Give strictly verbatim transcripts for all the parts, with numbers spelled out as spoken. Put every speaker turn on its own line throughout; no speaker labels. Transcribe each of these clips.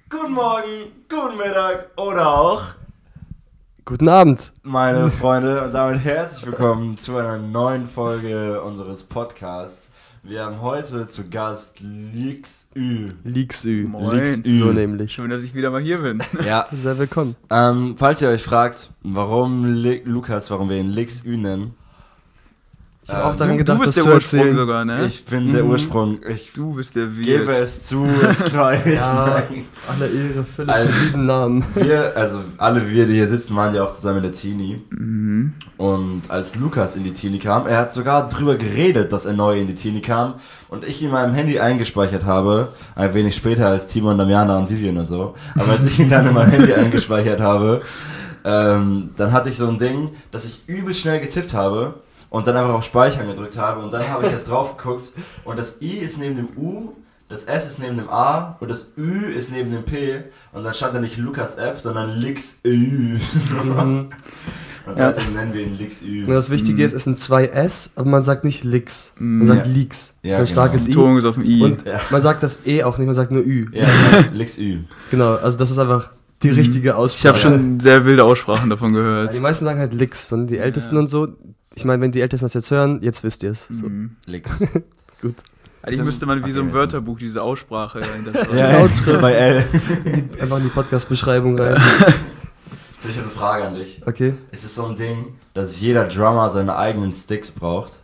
Guten Morgen, guten Mittag oder auch
guten Abend,
meine Freunde, und damit herzlich willkommen zu einer neuen Folge unseres Podcasts. Wir haben heute zu Gast Lixü.
Lixü.
Moin.
Lixü. So nämlich.
Schön, dass ich wieder mal hier bin.
Ja.
Sehr willkommen.
Ähm, falls ihr euch fragt, warum Li- Lukas, warum wir ihn Lixü nennen.
Ich habe auch daran
du,
gedacht,
du bist
das
der
zu
Ursprung
erzählen.
sogar, ne?
Ich bin der
Mhm.
Ursprung. Ich
Du bist der Wirt.
gebe es zu, es war ich.
Ja, alle Ehre, Philipp,
Also-
für diesen Namen.
Wir, also alle wir, die hier sitzen, waren ja auch zusammen in der Teenie.
Mhm.
Und als Lukas in die Teenie kam, er hat sogar drüber geredet, dass er neu in die Teenie kam. Und ich in meinem Handy eingespeichert habe, ein wenig später als Timon, Damiana und Vivian und so. Aber als ich ihn dann in meinem Handy eingespeichert habe, ähm, dann hatte ich so ein Ding, dass ich übel schnell getippt habe. Und dann einfach auf Speichern gedrückt habe und dann habe ich jetzt drauf geguckt und das I ist neben dem U, das S ist neben dem A und das Ü ist neben dem P und dann stand da nicht Lukas App, sondern Lixü.
Mhm.
Und seitdem nennen wir ihn Lixü.
Und das Wichtige ist, es sind zwei S, aber man sagt nicht Lix. Man
Mhm.
sagt
Ja.
Lix.
Ja,
das ist ein
genau.
starkes I.
Ton ist auf dem I.
Und
Ja.
man sagt das E auch nicht, man sagt nur Ü.
Ja, Lixü.
Genau, also das ist einfach die richtige
ich
Aussprache.
habe schon sehr wilde Aussprachen davon
Ja,
gehört.
die meisten sagen halt Lix, und die Ältesten
Ja.
und so. Ich meine, wenn die Ältesten das jetzt hören, jetzt wisst ihr es. So.
Mhm.
Lix.
Gut.
Eigentlich müsste man wie so ein
Okay.
Wörterbuch diese Aussprache hinterschreiben.
Ja,
Lautschrift.
bei L.
Einfach in die Podcast-Beschreibung rein.
Jetzt habe ich eine Frage an dich.
Okay.
Ist es so ein Ding, dass jeder Drummer seine eigenen Sticks braucht?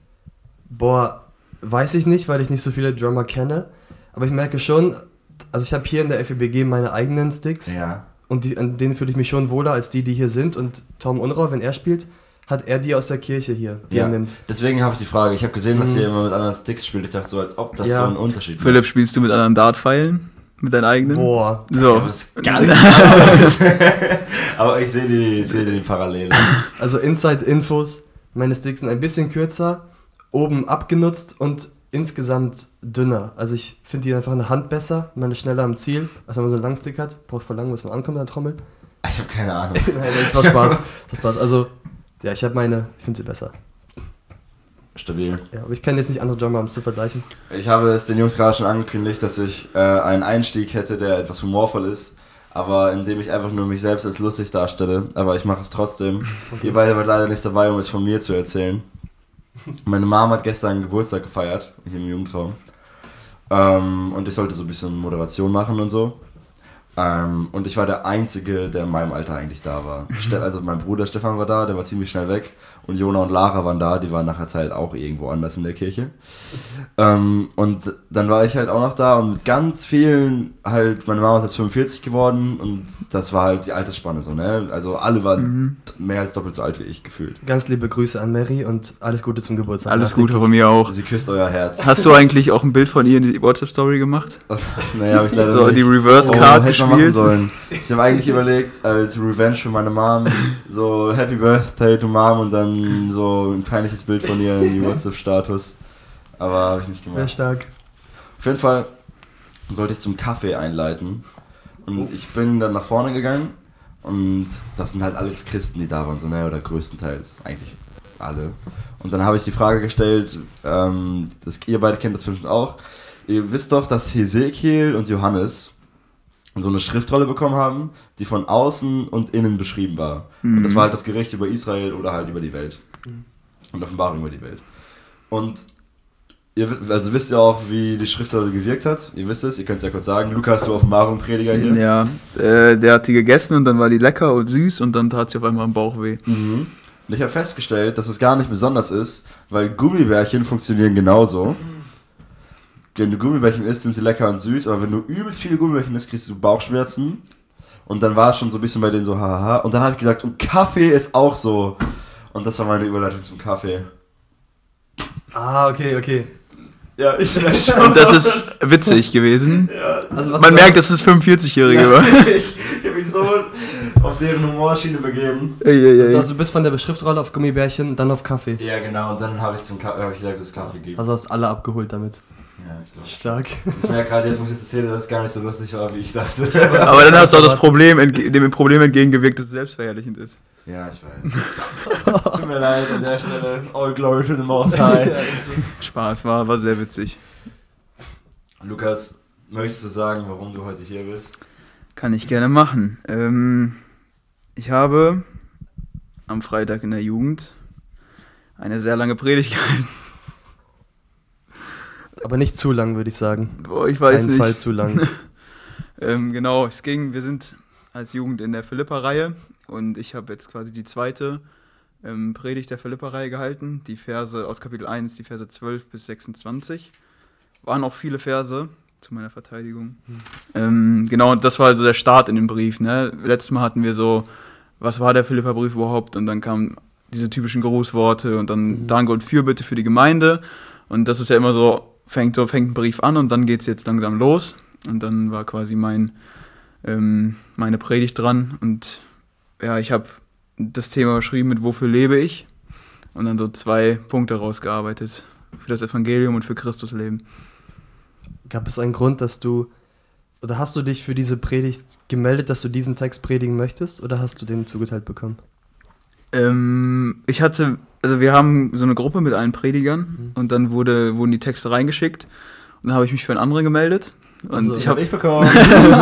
Boah, weiß ich nicht, weil ich nicht so viele Drummer kenne. Aber ich merke schon, also ich habe hier in der F E B G meine eigenen Sticks.
Ja.
Und die, an denen fühle ich mich schon wohler als die, die hier sind. Und Tom Unrau, wenn er spielt, hat er die aus der Kirche hier, die
Ja.
er nimmt.
Deswegen habe ich die Frage. Ich habe gesehen, dass
Mhm.
ihr immer mit anderen Sticks spielt. Ich dachte so, als ob das
Ja.
so ein Unterschied ist.
Philipp, spielst du mit anderen Dartpfeilen? Mit deinen eigenen?
Boah.
So.
Das ist gar nichts anderes. Aber ich sehe die, ich sehe die Parallelen.
Also Inside-Infos, meine Sticks sind ein bisschen kürzer, oben abgenutzt und insgesamt dünner. Also ich finde die einfach eine Hand besser, man ist schneller am Ziel, als wenn man so einen Langstick hat. Braucht voll lang, bis man ankommt an der Trommel.
Ich habe keine Ahnung.
Nein, das war Spaß. Das war Spaß. Also, ja, ich habe meine, ich finde sie besser.
Stabil.
Ja, aber ich kann jetzt nicht andere Drummer, um es zu vergleichen.
Ich habe es den Jungs gerade schon angekündigt, dass ich äh, einen Einstieg hätte, der etwas humorvoll ist. Aber indem ich einfach nur mich selbst als lustig darstelle. Aber ich mache es trotzdem. Ihr beide wart leider nicht dabei, um es von mir zu erzählen. Meine Mom hat gestern Geburtstag gefeiert, hier im Jugendraum. Ähm, und ich sollte so ein bisschen Moderation machen und so. Ähm, und ich war der Einzige, der in meinem Alter eigentlich da war. Ste- also mein Bruder Stefan war da, der war ziemlich schnell weg. Und Jona und Lara waren da, die waren nach der Zeit auch irgendwo anders in der Kirche. Ähm, und dann war ich halt auch noch da und mit ganz vielen halt, meine Mama ist jetzt fünfundvierzig geworden und das war halt die Altersspanne so, ne? Also alle waren
Mhm.
mehr als doppelt so alt wie ich gefühlt.
Ganz liebe Grüße an Mary und alles Gute zum Geburtstag.
Alles Gute von mir auch.
Sie küsst euer Herz.
Hast du eigentlich auch ein Bild von ihr in die WhatsApp-Story gemacht?
Naja, hab ich leider
So,
nicht.
die Reverse-Card
Oh, hätte man machen
gespielt?
sollen. Ich habe eigentlich überlegt, als Revenge für meine Mom, so Happy Birthday to Mom und dann so ein peinliches Bild von ihr in die WhatsApp-Status. Aber habe ich nicht
Sehr
gemacht.
stark.
Auf jeden Fall sollte ich zum Kaffee einleiten. Und ich bin dann nach vorne gegangen und das sind halt alles Christen, die da waren, so, ne, oder größtenteils eigentlich alle. Und dann habe ich die Frage gestellt, ähm, das, ihr beide kennt das bestimmt auch, ihr wisst doch, dass Hesekiel und Johannes so eine Schriftrolle bekommen haben, die von außen und innen beschrieben war. Und das war halt das Gericht über Israel oder halt über die Welt. Und Offenbarung über die Welt. Und ihr also wisst ja auch, wie die Schriftrolle gewirkt hat. Ihr wisst es, ihr könnt es ja kurz sagen. Lukas, du Offenbarung-Prediger hier.
Ja, äh, der hat die gegessen und dann war die lecker und süß und dann tat sie auf einmal im Bauch weh.
Mhm. Und ich habe festgestellt, dass es gar nicht besonders ist, weil Gummibärchen funktionieren genauso. Wenn du Gummibärchen isst, sind sie lecker und süß, aber wenn du übelst viele Gummibärchen isst, kriegst du Bauchschmerzen. Und dann war es schon so ein bisschen bei denen so, haha. Und dann habe ich gesagt, und Kaffee ist auch so. Und das war meine Überleitung zum Kaffee.
Ah, okay, okay.
Ja, ich bin schon.
Und das ist witzig gewesen.
Ja,
Also, was
Man
du
merkt,
sagst-
dass es fünfundvierzig-Jährige
ja,
war.
ich ich habe mich so auf deren Humorschiene begeben.
Ey, ey, ey.
Also du bist von der Schriftrolle auf Gummibärchen, dann auf Kaffee.
Ja, genau. Und dann habe ich, zum Ka- hab ich gesagt, dass es Kaffee gibt.
Also hast alle abgeholt damit.
Ja, ich glaube.
Stark.
Ich merke gerade, jetzt muss ich das erzählen, dass es gar nicht so lustig war, wie ich dachte.
Aber dann hast du auch das Problem, entge- dem Problem entgegengewirkt, dass es selbstverherrlichend ist.
Ja, ich weiß. Es tut mir leid an der Stelle. All glory to the Most High.
Spaß, war, war sehr witzig.
Lukas, Möchtest du sagen, warum du heute hier bist?
Kann ich gerne machen. Ähm, ich habe am Freitag in der Jugend eine sehr lange Predigt gehalten.
Aber nicht zu lang, würde ich sagen.
Boah, ich weiß
Kein
nicht.
Fall zu lang.
ähm, genau, es ging, wir sind als Jugend in der Philippa-Reihe und ich habe jetzt quasi die zweite ähm, Predigt der Philippa-Reihe gehalten. Die Verse aus Kapitel eins, die Verse zwölf bis sechsundzwanzig. Waren auch viele Verse zu meiner Verteidigung. Mhm. Ähm, genau, das war also der Start in den Brief. Ne? Letztes Mal hatten wir so, was war der Philippa-Brief überhaupt? Und dann kamen diese typischen Grußworte und dann mhm. Danke und Fürbitte für die Gemeinde. Und das ist ja immer so, fängt so fängt ein Brief an und dann geht es jetzt langsam los. Und dann war quasi mein, ähm, meine Predigt dran. Und ja, ich habe das Thema beschrieben mit Wofür lebe ich? Und dann so zwei Punkte rausgearbeitet. Für das Evangelium und für Christus leben.
Gab es einen Grund, dass du, oder hast du dich für diese Predigt gemeldet, dass du diesen Text predigen möchtest? Oder hast du den zugeteilt bekommen?
Ähm, ich hatte, also wir haben so eine Gruppe mit allen Predigern mhm. und dann wurde, wurden die Texte reingeschickt und dann habe ich mich für einen anderen gemeldet. Und
also,
ich habe
ich bekommen.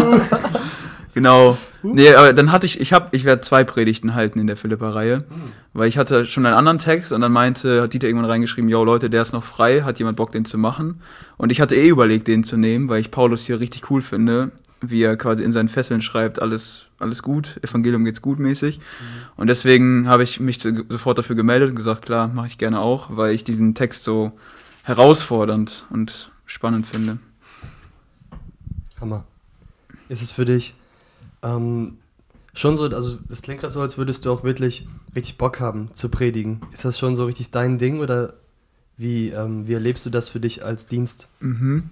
Genau. Nee, aber dann hatte ich, ich habe, ich werde zwei Predigten halten in der Philippa-Reihe, mhm. weil ich hatte schon einen anderen Text und dann meinte, hat Dieter irgendwann reingeschrieben, yo Leute, der ist noch frei, hat jemand Bock, den zu machen? Und ich hatte eh überlegt, den zu nehmen, weil ich Paulus hier richtig cool finde, wie er quasi in seinen Fesseln schreibt, alles, alles gut, Evangelium geht's gut mäßig. Mhm. Und deswegen habe ich mich sofort dafür gemeldet und gesagt, klar, mache ich gerne auch, weil ich diesen Text so herausfordernd und spannend finde.
Hammer. Ist es für dich ähm, schon so, also das klingt gerade so, als würdest du auch wirklich richtig Bock haben zu predigen. Ist das schon so richtig dein Ding oder wie, ähm, wie erlebst du das für dich als Dienst?
Mhm.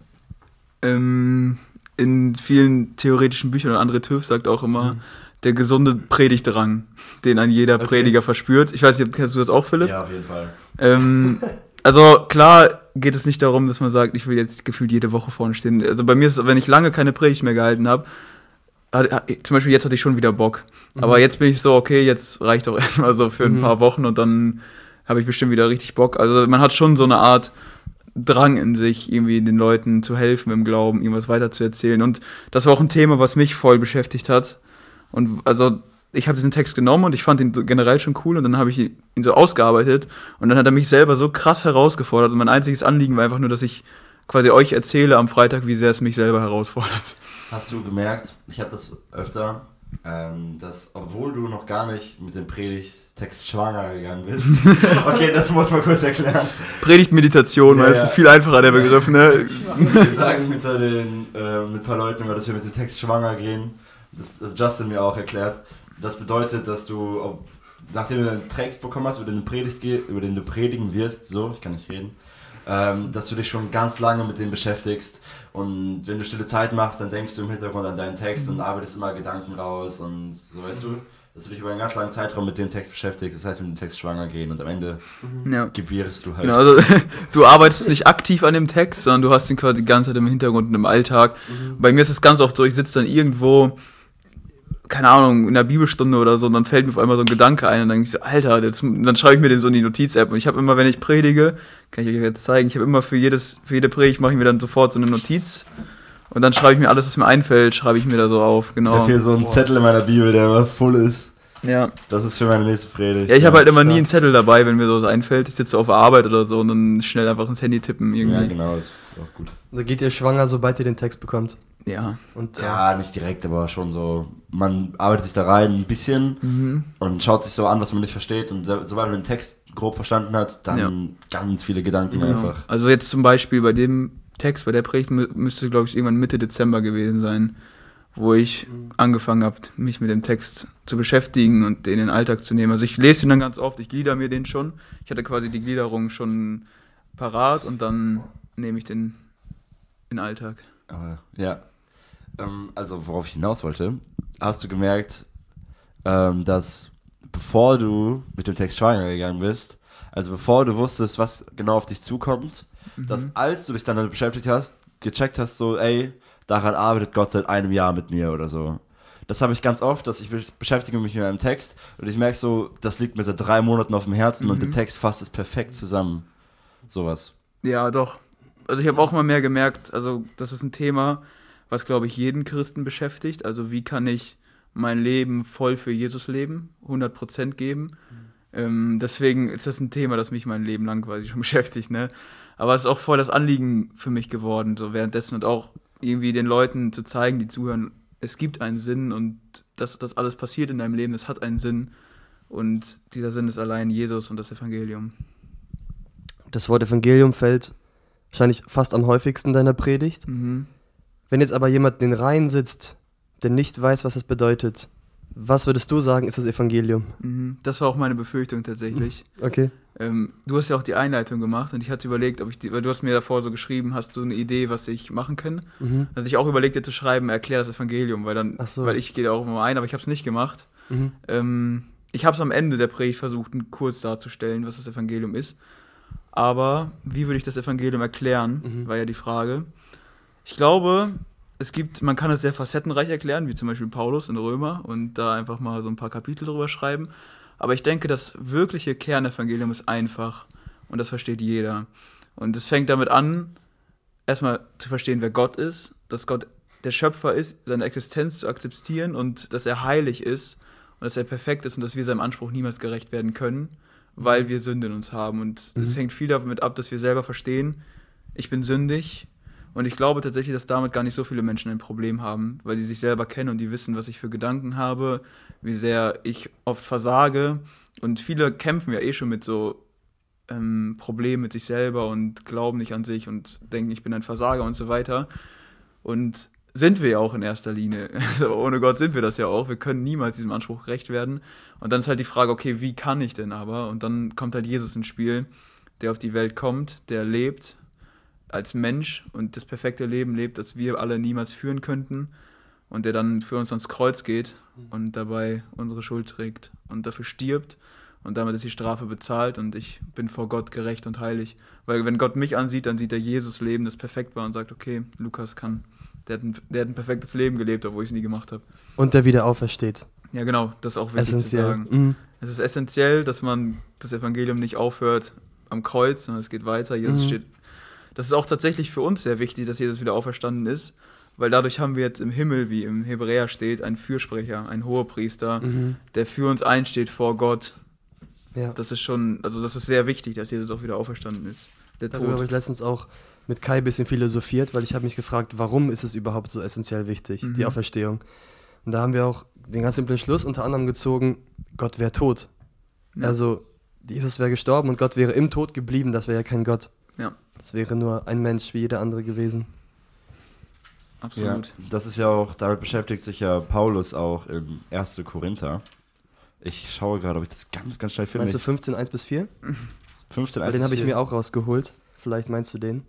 Ähm, in vielen theoretischen Büchern, und André Töf sagt auch immer, mhm. der gesunde Predigtdrang, den ein jeder okay. Prediger verspürt. Ich weiß nicht, kennst du das auch, Philipp?
Ja, auf jeden Fall.
Ähm, also klar geht es nicht darum, dass man sagt, ich will jetzt gefühlt jede Woche vorne stehen. Also bei mir ist es, wenn ich lange keine Predigt mehr gehalten habe, zum Beispiel jetzt hatte ich schon wieder Bock. Mhm. Aber jetzt bin ich so, okay, jetzt reicht doch erstmal so für ein mhm. paar Wochen und dann habe ich bestimmt wieder richtig Bock. Also man hat schon so eine Art Drang in sich, irgendwie den Leuten zu helfen im Glauben, irgendwas weiterzuerzählen. Und das war auch ein Thema, was mich voll beschäftigt hat. Und also ich habe diesen Text genommen und ich fand ihn generell schon cool und dann habe ich ihn so ausgearbeitet und dann hat er mich selber so krass herausgefordert und mein einziges Anliegen war einfach nur, dass ich quasi euch erzähle am Freitag, wie sehr es mich selber herausfordert.
Hast du gemerkt, ich habe das öfter, ähm, dass obwohl du noch gar nicht mit dem Predigttext schwanger gegangen bist, okay, das muss man kurz erklären.
Predigtmeditation, ja, weil es ja. ist viel einfacher der Begriff, ne?
Wir sagen mit, den, äh, mit ein paar Leuten immer, dass wir mit dem Text schwanger gehen. Das hat Justin mir auch erklärt. Das bedeutet, dass du, ob, nachdem du einen Text bekommen hast, über den, du Predigt, über den du predigen wirst, so, ich kann nicht reden, ähm, dass du dich schon ganz lange mit dem beschäftigst und wenn du stille Zeit machst, dann denkst du im Hintergrund an deinen Text und arbeitest immer Gedanken raus und so, weißt du, dass du dich über einen ganz langen Zeitraum mit dem Text beschäftigst, das heißt mit dem Text schwanger gehen und am Ende ja. gebierst du halt.
Genau, also du arbeitest nicht aktiv an dem Text, sondern du hast ihn quasi die ganze Zeit im Hintergrund und im Alltag. Mhm. Bei mir ist es ganz oft so, ich sitze dann irgendwo, keine Ahnung, in der Bibelstunde oder so, und dann fällt mir auf einmal so ein Gedanke ein und dann denke ich so, Alter, jetzt, dann schreibe ich mir den so in die Notiz-App und ich habe immer, wenn ich predige, kann ich euch jetzt zeigen, ich habe immer für jedes, für jede Predigt mache ich mir dann sofort so eine Notiz und dann schreibe ich mir alles, was mir einfällt, schreibe ich mir da so auf, genau.
Ich habe hier so einen Zettel in meiner Bibel, der immer voll ist.
Ja.
Das ist für meine nächste Predigt.
Ja, ich habe halt immer nie einen Zettel dabei, wenn mir so was einfällt. Ich sitze auf der Arbeit oder so und dann schnell einfach ins Handy tippen irgendwie.
Ja, genau, ist auch gut.
Da geht ihr schwanger, sobald ihr den Text bekommt.
Ja.
Und, äh,
ja, nicht direkt, aber schon so, man arbeitet sich da rein ein bisschen mhm. und schaut sich so an, was man nicht versteht und sobald man den Text grob verstanden hat, dann ja. ganz viele Gedanken genau. einfach.
Also jetzt zum Beispiel bei dem Text, bei der Predigt müsste, glaube ich, irgendwann Mitte Dezember gewesen sein, wo ich mhm. angefangen habe, mich mit dem Text zu beschäftigen und den in den Alltag zu nehmen. Also ich lese ihn dann ganz oft, ich glieder mir den schon. Ich hatte quasi die Gliederung schon parat und dann nehme ich den in den Alltag.
Aber, ja. Also worauf ich hinaus wollte, hast du gemerkt, ähm, dass bevor du mit dem Text schwanger gegangen bist, also bevor du wusstest, was genau auf dich zukommt, mhm. dass als du dich dann damit beschäftigt hast, gecheckt hast so, ey, daran arbeitet Gott seit einem Jahr mit mir oder so. Das habe ich ganz oft, dass ich beschäftige mich mit einem Text und ich merke so, das liegt mir seit drei Monaten auf dem Herzen mhm. und der Text fasst es perfekt zusammen. Sowas.
Ja, doch. also ich habe auch mal mehr gemerkt, also das ist ein Thema, was, glaube ich, jeden Christen beschäftigt. Also wie kann ich mein Leben voll für Jesus leben, hundert Prozent geben. Mhm. Ähm, deswegen ist das ein Thema, das mich mein Leben lang quasi schon beschäftigt. Ne? Aber es ist auch voll das Anliegen für mich geworden, so währenddessen und auch irgendwie den Leuten zu zeigen, die zuhören, es gibt einen Sinn und dass das alles passiert in deinem Leben, das hat einen Sinn. Und dieser Sinn ist allein Jesus und das Evangelium.
Das Wort Evangelium fällt wahrscheinlich fast am häufigsten in deiner Predigt.
Mhm.
Wenn jetzt aber jemand in den Reihen sitzt, der nicht weiß, was das bedeutet, was würdest du sagen, ist das Evangelium?
Mhm. Das war auch meine Befürchtung tatsächlich.
Okay.
Ähm, du hast ja auch die Einleitung gemacht und ich hatte überlegt, ob ich die, weil du hast mir davor so geschrieben, hast du eine Idee, was ich machen kann?
Mhm.
Also ich auch überlegt, dir zu schreiben, erklär das Evangelium, weil dann,
Ach so.
weil ich gehe da auch immer ein, aber ich habe es nicht gemacht.
Mhm.
Ähm, ich habe es am Ende der Predigt versucht, kurz darzustellen, was das Evangelium ist. Aber wie würde ich das Evangelium erklären,
Mhm.
war ja die Frage. Ich glaube, es gibt, man kann es sehr facettenreich erklären, wie zum Beispiel Paulus in Römer und da einfach mal so ein paar Kapitel drüber schreiben. Aber ich denke, das wirkliche Kernevangelium ist einfach und das versteht jeder. Und es fängt damit an, erstmal zu verstehen, wer Gott ist, dass Gott der Schöpfer ist, seine Existenz zu akzeptieren und dass er heilig ist und dass er perfekt ist und dass wir seinem Anspruch niemals gerecht werden können, weil wir Sünde in uns haben. Und es
Mhm.
hängt viel damit ab, dass wir selber verstehen, ich bin sündig. Und ich glaube tatsächlich, dass damit gar nicht so viele Menschen ein Problem haben, weil die sich selber kennen und die wissen, was ich für Gedanken habe, wie sehr ich oft versage. Und viele kämpfen ja eh schon mit so ähm, Problemen mit sich selber und glauben nicht an sich und denken, ich bin ein Versager und so weiter. Und sind wir ja auch in erster Linie. Also ohne Gott sind wir das ja auch. Wir können niemals diesem Anspruch gerecht werden. Und dann ist halt die Frage, okay, wie kann ich denn aber? Und dann kommt halt Jesus ins Spiel, der auf die Welt kommt, der lebt als Mensch und das perfekte Leben lebt, das wir alle niemals führen könnten und der dann für uns ans Kreuz geht und dabei unsere Schuld trägt und dafür stirbt und damit ist die Strafe bezahlt und ich bin vor Gott gerecht und heilig. Weil wenn Gott mich ansieht, dann sieht er Jesus Leben, das perfekt war und sagt, okay, Lukas kann, der hat ein, der hat ein perfektes Leben gelebt, obwohl ich es nie gemacht habe.
Und der wieder aufersteht.
Ja genau, das ist auch wichtig
Essentiell.
zu sagen.
Mhm.
Es ist essentiell, dass man das Evangelium nicht aufhört am Kreuz, sondern es geht weiter. Jesus
Mhm.
steht. Das ist auch tatsächlich für uns sehr wichtig, dass Jesus wieder auferstanden ist, weil dadurch haben wir jetzt im Himmel, wie im Hebräer steht, einen Fürsprecher, einen Hohepriester,
Mhm.
der für uns einsteht vor Gott.
Ja.
Das ist schon, also das ist sehr wichtig, dass Jesus auch wieder auferstanden ist. Der
Darüber habe
Tod.
ich letztens auch mit Kai ein bisschen philosophiert, weil ich habe mich gefragt, warum ist es überhaupt so essentiell wichtig,
Mhm.
die Auferstehung. Und da haben wir auch den ganz simplen Schluss unter anderem gezogen, Gott wäre tot.
Ja.
Also Jesus wäre gestorben und Gott wäre im Tod geblieben, das wäre ja kein Gott.
Ja,
Das wäre nur ein Mensch wie jeder andere gewesen.
absolut.
Ja, das ist ja auch, damit beschäftigt sich ja Paulus auch im ersten Korinther. Ich schaue gerade, ob ich das ganz, ganz schnell finde.
Meinst du fünfzehn, eins bis vier?
fünfzehn,
Weil den habe ich mir auch rausgeholt. Vielleicht meinst du den?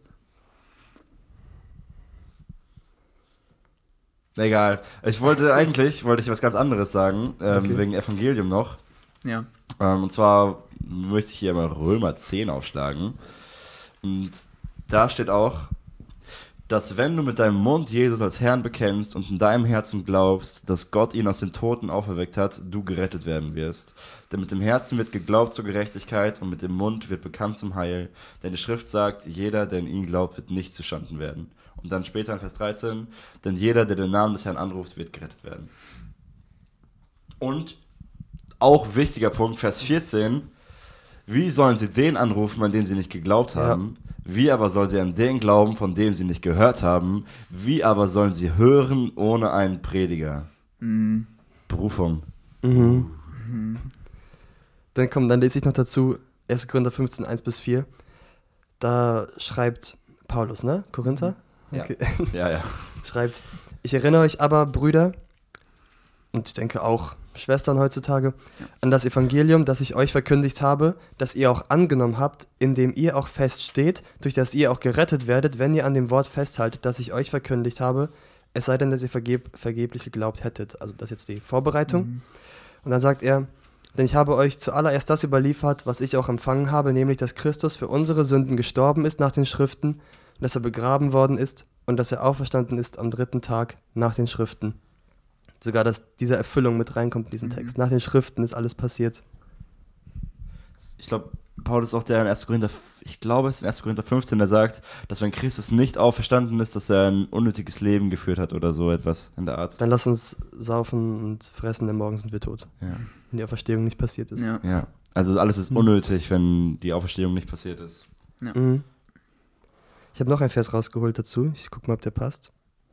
Egal. Ich wollte eigentlich, wollte ich was ganz anderes sagen, ähm,
Okay.
wegen Evangelium noch.
Ja.
Ähm, und zwar möchte ich hier mal Römer zehn aufschlagen. Und da steht auch, dass wenn du mit deinem Mund Jesus als Herrn bekennst und in deinem Herzen glaubst, dass Gott ihn aus den Toten auferweckt hat, du gerettet werden wirst. Denn mit dem Herzen wird geglaubt zur Gerechtigkeit und mit dem Mund wird bekannt zum Heil. Denn die Schrift sagt, jeder, der in ihn glaubt, wird nicht zustanden werden. Und dann später in Vers dreizehn, denn jeder, der den Namen des Herrn anruft, wird gerettet werden. Und auch wichtiger Punkt, Vers vierzehn, wie sollen sie den anrufen, an den sie nicht geglaubt haben? Wie aber soll sie an den glauben, von dem sie nicht gehört haben? Wie aber sollen sie hören ohne einen Prediger?
Mhm.
Berufung.
Mhm. Dann komm, dann lese ich noch dazu erster Korinther fünfzehn, eins bis vier. Da schreibt Paulus, ne? Korinther?
Ja.
Okay.
Ja, ja.
Schreibt, ich erinnere euch aber, Brüder, und ich denke auch Schwestern heutzutage, an das Evangelium, das ich euch verkündigt habe, das ihr auch angenommen habt, in dem ihr auch feststeht, durch das ihr auch gerettet werdet, wenn ihr an dem Wort festhaltet, das ich euch verkündigt habe, es sei denn, dass ihr vergeb vergeblich geglaubt hättet. Also das ist jetzt die Vorbereitung.
Mhm.
Und dann sagt er, denn ich habe euch zuallererst das überliefert, was ich auch empfangen habe, nämlich, dass Christus für unsere Sünden gestorben ist nach den Schriften, dass er begraben worden ist und dass er auferstanden ist am dritten Tag nach den Schriften. Sogar, dass diese Erfüllung mit reinkommt in diesen
Mhm.
Text. Nach den Schriften ist alles passiert.
Ich glaube, Paulus ist auch der in erster Korinther, ich glaube es ist in erster Korinther fünfzehn, der sagt, dass wenn Christus nicht auferstanden ist, dass er ein unnötiges Leben geführt hat oder so etwas in der Art.
Dann lass uns saufen und fressen, denn morgen sind wir tot.
Ja.
Wenn die Auferstehung nicht passiert ist.
Ja.
Ja. Also alles ist unnötig, wenn die Auferstehung nicht passiert ist.
Ja.
Mhm. Ich habe noch einen Vers rausgeholt dazu. Ich guck mal, ob der passt.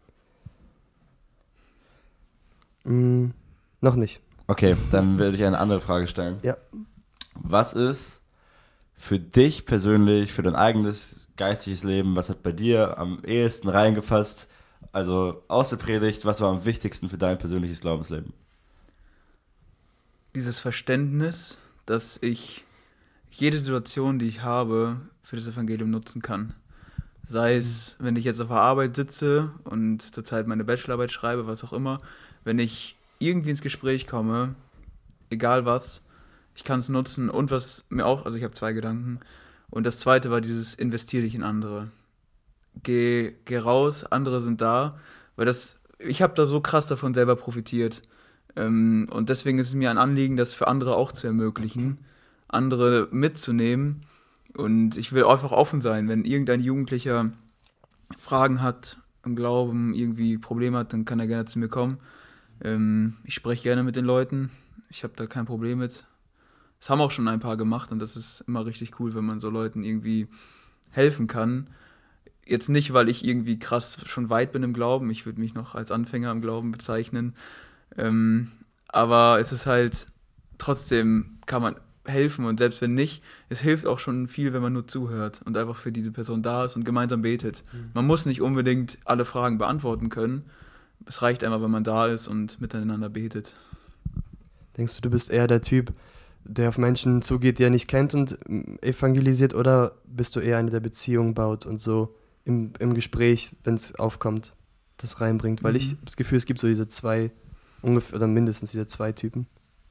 Mhm. Noch nicht.
Okay, dann werde ich eine andere Frage stellen.
Ja.
Was ist für dich persönlich, für dein eigenes geistiges Leben, was hat bei dir am ehesten reingefasst? Also aus der Predigt, was war am wichtigsten für dein persönliches Glaubensleben?
Dieses Verständnis, dass ich jede Situation, die ich habe, für das Evangelium nutzen kann. Sei es, wenn ich jetzt auf der Arbeit sitze und zurzeit meine Bachelorarbeit schreibe, was auch immer, wenn ich irgendwie ins Gespräch komme, egal was, ich kann es nutzen. Und was mir auch, also ich habe zwei Gedanken. Und das zweite war dieses, investier dich in andere. Geh, geh raus, andere sind da, weil das, ich habe da so krass davon selber profitiert. Ähm, und deswegen ist es mir ein Anliegen, das für andere auch zu ermöglichen, andere mitzunehmen. Und ich will einfach offen sein, wenn irgendein Jugendlicher Fragen hat im Glauben, irgendwie Probleme hat, dann kann er gerne zu mir kommen. Ähm, ich spreche gerne mit den Leuten, ich habe da kein Problem mit. Das haben auch schon ein paar gemacht und das ist immer richtig cool, wenn man so Leuten irgendwie helfen kann. Jetzt nicht, weil ich irgendwie krass schon weit bin im Glauben, ich würde mich noch als Anfänger im Glauben bezeichnen, ähm, aber es ist halt, trotzdem kann man helfen und selbst wenn nicht, es hilft auch schon viel, wenn man nur zuhört und einfach für diese Person da ist und gemeinsam betet. Mhm. Man muss nicht unbedingt alle Fragen beantworten können, es reicht einfach, wenn man da ist und miteinander betet.
Denkst du, du bist eher der Typ, der auf Menschen zugeht, die er nicht kennt und evangelisiert, oder bist du eher einer, der Beziehungen baut und so im, im Gespräch, wenn es aufkommt, das reinbringt? Weil mhm. ich habe das Gefühl, es gibt so diese zwei, ungefähr, oder mindestens diese zwei Typen.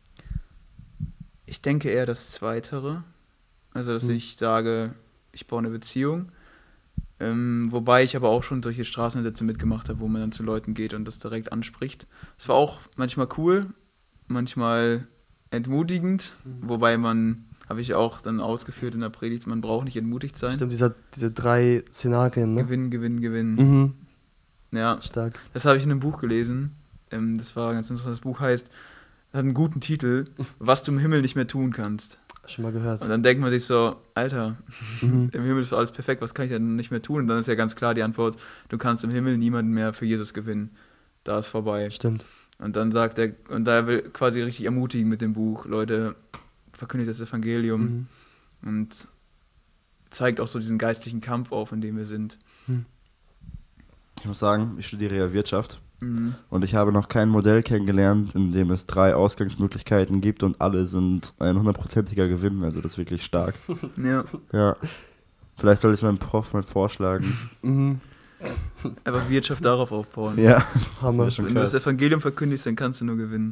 Ich denke eher das Zweitere, also dass mhm. ich sage, ich baue eine Beziehung, ähm, wobei ich aber auch schon solche Straßensätze mitgemacht habe, wo man dann zu Leuten geht und das direkt anspricht. Das war auch manchmal cool, manchmal entmutigend, mhm. wobei man, habe ich auch dann ausgeführt in der Predigt, man braucht nicht entmutigt sein.
Stimmt, dieser, diese drei Szenarien, ne?
Gewinn, Gewinn, Gewinn.
Mhm.
Ja,
stark.
Das habe ich in einem Buch gelesen, ähm, das war ganz interessant, das Buch heißt, hat einen guten Titel, was du im Himmel nicht mehr tun kannst.
Schon mal gehört.
Und dann denkt man sich so, Alter,
mhm.
im Himmel ist alles perfekt, was kann ich denn nicht mehr tun? Und dann ist ja ganz klar die Antwort, du kannst im Himmel niemanden mehr für Jesus gewinnen. Da ist vorbei.
Stimmt.
Und dann sagt er, und da will quasi richtig ermutigen mit dem Buch, Leute, verkündigt das Evangelium
mhm.
und zeigt auch so diesen geistlichen Kampf auf, in dem wir sind.
Mhm.
Ich muss sagen, ich studiere ja Wirtschaft.
Mhm.
Und ich habe noch kein Modell kennengelernt, in dem es drei Ausgangsmöglichkeiten gibt und alle sind ein hundertprozentiger Gewinn. Also das ist wirklich stark.
Ja.
Ja. Vielleicht soll ich es meinem Prof mal vorschlagen.
Mhm.
Einfach Wirtschaft darauf aufbauen.
Ja.
Hammer.
Ja, schon
Wenn du
krass.
das Evangelium verkündigst, dann kannst du nur gewinnen.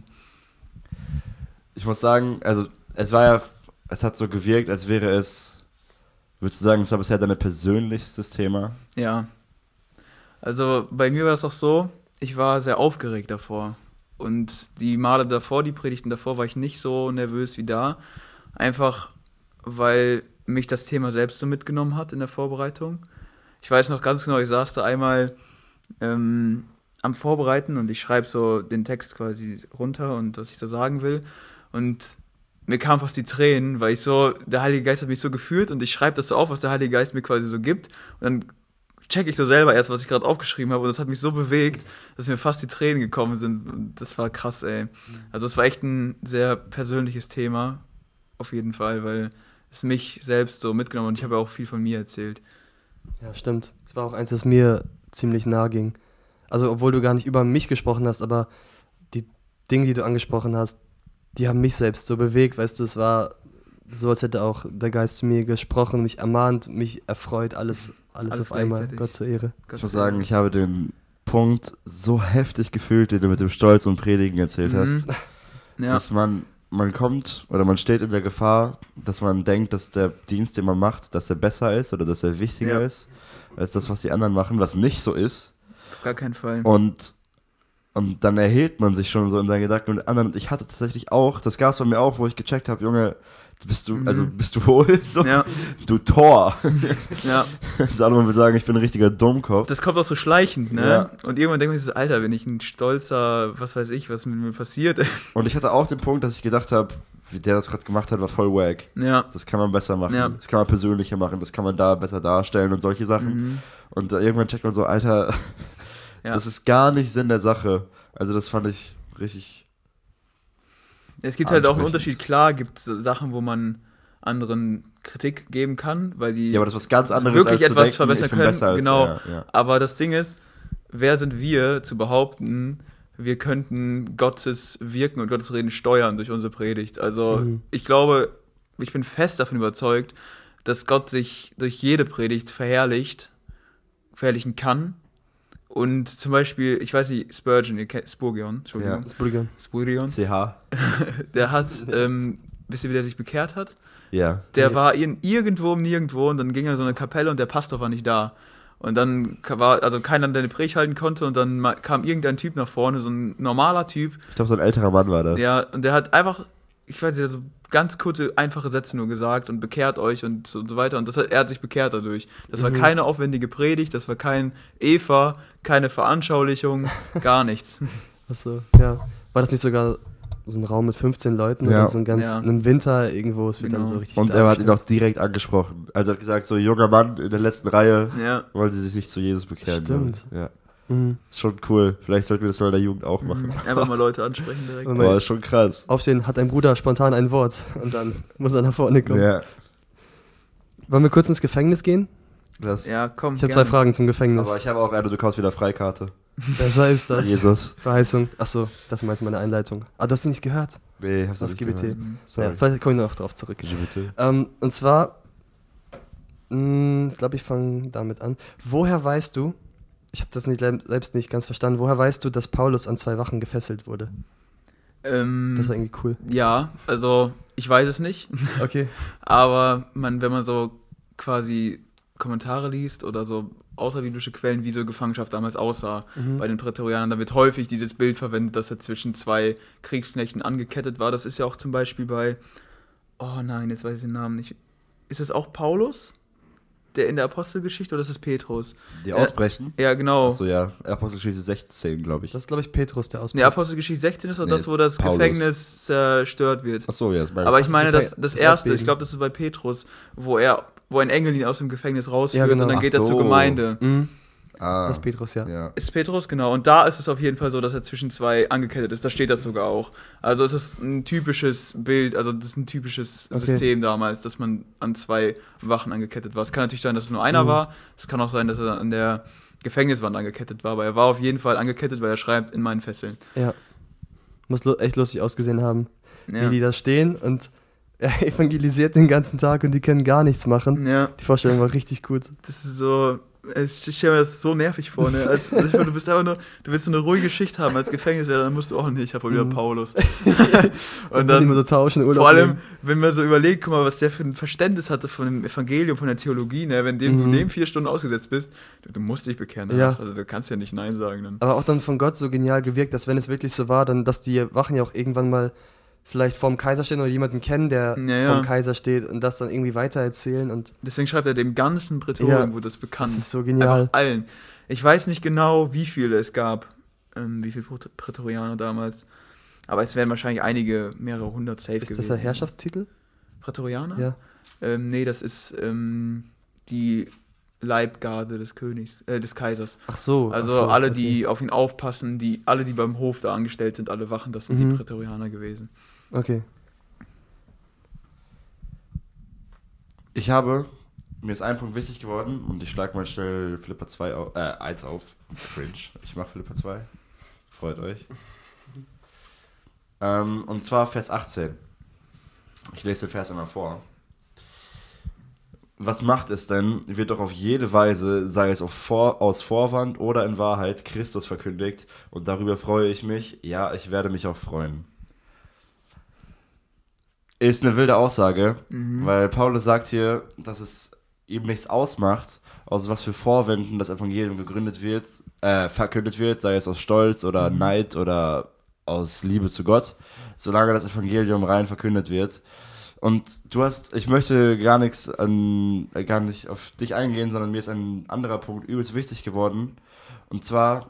Ich muss sagen, also es war ja, es hat so gewirkt, als wäre es, würdest du sagen, es war bisher dein persönlichstes Thema?
Ja. Also bei mir war das auch so, ich war sehr aufgeregt davor. Und die Male davor, die Predigten davor, war ich nicht so nervös wie da. Einfach, weil mich das Thema selbst so mitgenommen hat in der Vorbereitung. Ich weiß noch ganz genau, ich saß da einmal ähm, am Vorbereiten und ich schreibe so den Text quasi runter und was ich so sagen will. Und mir kamen fast die Tränen, weil ich so, der Heilige Geist hat mich so geführt und ich schreibe das so auf, was der Heilige Geist mir quasi so gibt. Und dann check ich so selber erst, was ich gerade aufgeschrieben habe, und das hat mich so bewegt, dass mir fast die Tränen gekommen sind. Und das war krass, ey. Also es war echt ein sehr persönliches Thema, auf jeden Fall, weil es mich selbst so mitgenommen hat und ich habe ja auch viel von mir erzählt.
Ja, stimmt. Das war auch eins, das mir ziemlich nahe ging. Also obwohl du gar nicht über mich gesprochen hast, aber die Dinge, die du angesprochen hast, die haben mich selbst so bewegt, weißt du, es war so, als hätte auch der Geist zu mir gesprochen, mich ermahnt, mich erfreut, alles, alles, alles auf einmal, Gott zur Ehre.
Ich muss sagen, ich habe den Punkt so heftig gefühlt, den du mit dem Stolz und Predigen erzählt
Mhm.
hast,
Ja.
dass man, man kommt oder man steht in der Gefahr, dass man denkt, dass der Dienst, den man macht, dass er besser ist oder dass er wichtiger
Ja.
ist, als das, was die anderen machen, was nicht so ist.
Auf gar keinen Fall.
Und, und dann erhebt man sich schon so in seinen Gedanken und anderen. Und ich hatte tatsächlich auch, das gab es bei mir auch, wo ich gecheckt habe, Junge, bist du,
Mhm.
also bist du wohl so?
Ja,
Du Tor.
ja.
Salomon würde sagen, ich bin ein richtiger Dummkopf.
Das kommt auch so schleichend, ne?
Ja.
Und irgendwann denke ich so, Alter, bin ich ein stolzer, was weiß ich, was mit mir passiert.
Und ich hatte auch den Punkt, dass ich gedacht habe, wie der das gerade gemacht hat, war voll wack.
Ja.
Das kann man besser machen.
Ja.
Das kann man persönlicher machen. Das kann man da besser darstellen und solche Sachen.
Mhm.
Und äh, irgendwann checkt man so, Alter,
Ja.
das ist gar nicht Sinn der Sache. Also das fand ich richtig...
Es gibt halt auch einen
ansprechend.
Unterschied. Klar gibt es Sachen, wo man anderen Kritik geben kann, weil die
Ja, aber das ist was ganz anderes
wirklich
als
etwas
zu denken,
verbessern
ich bin
können.
besser als
Genau.
er, ja.
Aber das Ding ist, wer sind wir zu behaupten, wir könnten Gottes Wirken und Gottes Reden steuern durch unsere Predigt? Also
Mhm.
ich glaube, ich bin fest davon überzeugt, dass Gott sich durch jede Predigt verherrlicht, verherrlichen kann. Und zum Beispiel, ich weiß nicht, Spurgeon, ihr kennt Spurgeon, Entschuldigung,
Das Brügge.
Spurgeon,
C H.
der hat, ähm, wisst ihr, wie der sich bekehrt hat?
Ja.
Der
Nee.
war in, irgendwo im Nirgendwo und dann ging er in so eine Kapelle und der Pastor war nicht da. Und dann ka- war, also keiner, der eine Predigt halten konnte und dann ma- kam irgendein Typ nach vorne, so ein normaler Typ,
Ich glaube, so ein älterer Mann war das.
ja, und der hat einfach, ich weiß nicht, so ganz kurze, einfache Sätze nur gesagt und bekehrt euch und so, und so weiter. Und das hat, er hat sich bekehrt dadurch. Das war
Mhm.
keine aufwendige Predigt, das war kein Eva, keine Veranschaulichung, gar nichts.
Achso, ja. War das nicht sogar so ein Raum mit fünfzehn Leuten
Ja.
oder so ein ganz,
Ja.
im Winter irgendwo, es wird
Genau.
dann so richtig
Und er hat ihn auch
dargestellt.
direkt angesprochen. Also er hat gesagt, so junger Mann in der letzten Reihe,
Ja.
wollen sie sich nicht zu Jesus bekehren.
Stimmt.
Ja.
Mhm.
Ist schon cool. Vielleicht sollten wir das mal in der Jugend auch machen.
Einfach mal Leute ansprechen direkt.
Und
Boah, ist schon krass.
Aufstehen, hat ein Bruder spontan ein Wort und dann muss er nach vorne kommen.
Ja.
Wollen wir kurz ins Gefängnis gehen?
Das.
Ja, komm.
Ich habe
gerne.
zwei Fragen zum Gefängnis.
Aber ich habe auch eine, du bekommst wieder Freikarte.
Besser ist das.
Jesus.
Verheißung. Achso, das meinst meine Einleitung. Ah, du hast sie nicht gehört.
Nee, hab's
Das
nicht
G B T.
gehört.
Mhm.
Ja,
Sorry.
vielleicht komme ich noch drauf zurück.
G B T.
Ähm, und zwar, mh, ich glaube, ich fange damit an. Woher weißt du, ich habe das nicht, selbst nicht ganz verstanden, woher weißt du, dass Paulus an zwei Wachen gefesselt wurde?
Ähm,
Das war irgendwie cool.
ja, also ich weiß es nicht,
Okay.
aber man, wenn man so quasi Kommentare liest oder so außerbiblische Quellen, wie so Gefangenschaft damals aussah
Mhm.
bei den Prätorianern, da wird häufig dieses Bild verwendet, dass er zwischen zwei Kriegsknechten angekettet war. Das ist ja auch zum Beispiel bei, oh nein, jetzt weiß ich den Namen nicht. Ist es auch Paulus, der in der Apostelgeschichte, oder ist es Petrus?
Die
Äh,
ausbrechen?
Ja, genau.
Achso, ja. Apostelgeschichte sechzehn, glaube ich.
Das ist, glaube ich, Petrus, der
Nee,
ausbricht.
Apostelgeschichte sechzehn ist doch
Nee,
das, wo das
Paulus.
Gefängnis zerstört wird.
Achso, ja. Das meine
Aber ich
das
meine,
ist
das,
das
das
das
erste, ich
Erdbeben.
glaube, das ist bei Petrus, wo er, wo ein Engel ihn aus dem Gefängnis rausführt
Ja, genau.
und dann
Ach
geht er zur
so.
Gemeinde.
Mhm.
ah,
Das ist Petrus, ja.
ja.
Ist Petrus, genau. Und da ist es auf jeden Fall so, dass er zwischen zwei angekettet ist. Da steht das sogar auch. Also es ist ein typisches Bild, also das ist ein typisches
Okay.
System damals, dass man an zwei Wachen angekettet war. Es kann natürlich sein, dass es nur einer
Mhm.
war. Es kann auch sein, dass er an der Gefängniswand angekettet war. Aber er war auf jeden Fall angekettet, weil er schreibt, in meinen Fesseln.
Ja. Muss lu- echt lustig ausgesehen haben,
Ja.
wie die da stehen und er evangelisiert den ganzen Tag und die können gar nichts machen.
ja.
Die Vorstellung war richtig gut.
Das ist so, ich stelle mir das so nervig vor, ne? Als, also ich meine, du bist einfach nur, du willst so eine ruhige Schicht haben als Gefängniswärter, dann musst du auch nicht, ich habe wieder
Mhm.
Paulus.
Und
Und
dann immer
dann,
so tauschen, Urlaub
vor allem,
nehmen.
wenn man so überlegt, guck mal, was der für ein Verständnis hatte von dem Evangelium, von der Theologie, ne? Wenn dem,
Mhm.
du dem vier Stunden ausgesetzt bist, du, du musst dich bekehren.
Ja.
Also du kannst ja nicht Nein sagen dann.
Aber auch dann von Gott so genial gewirkt, dass wenn es wirklich so war, dann, dass die Wachen ja auch irgendwann mal vielleicht vorm Kaiser stehen oder jemanden kennen, der
Ja, ja.
vorm Kaiser steht und das dann irgendwie weitererzählen und
Deswegen schreibt er dem ganzen Prätorium,
Ja,
wo das bekannt
das ist so genial.
Einfach allen. Ich weiß nicht genau, wie viele es gab, ähm, wie viele Prä- Prätorianer damals. Aber es werden wahrscheinlich einige, mehrere hundert safe
Ist
gewesen.
das der Herrschaftstitel?
Prätorianer?
Ja.
Ähm, nee, das ist ähm, die Leibgarde des Königs, äh, des Kaisers.
Ach so.
Also
ach so,
alle,
okay.
die auf ihn aufpassen, die, alle, die beim Hof da angestellt sind, alle Wachen, das sind
Mhm.
die Prätorianer gewesen.
Okay.
Ich habe, mir ist ein Punkt wichtig geworden und ich schlage mal schnell Philippa zwei auf, äh, eins auf. Cringe. Ich mache Philippa zwei. Freut euch. Ähm, und zwar Vers achtzehn. Ich lese den Vers einmal vor. Was macht es denn, wird doch auf jede Weise, sei es auf vor, aus Vorwand oder in Wahrheit, Christus verkündigt und darüber freue ich mich, ja, ich werde mich auch freuen. Ist eine wilde Aussage,
Mhm.
weil Paulus sagt hier, dass es ihm nichts ausmacht, aus was für Vorwänden das Evangelium gegründet wird, äh, verkündet wird, sei es aus Stolz oder
Mhm.
Neid oder aus Liebe zu Gott, solange das Evangelium rein verkündet wird. Und du hast, ich möchte gar nichts an, äh, gar nicht auf dich eingehen, sondern mir ist ein anderer Punkt übelst wichtig geworden. Und zwar,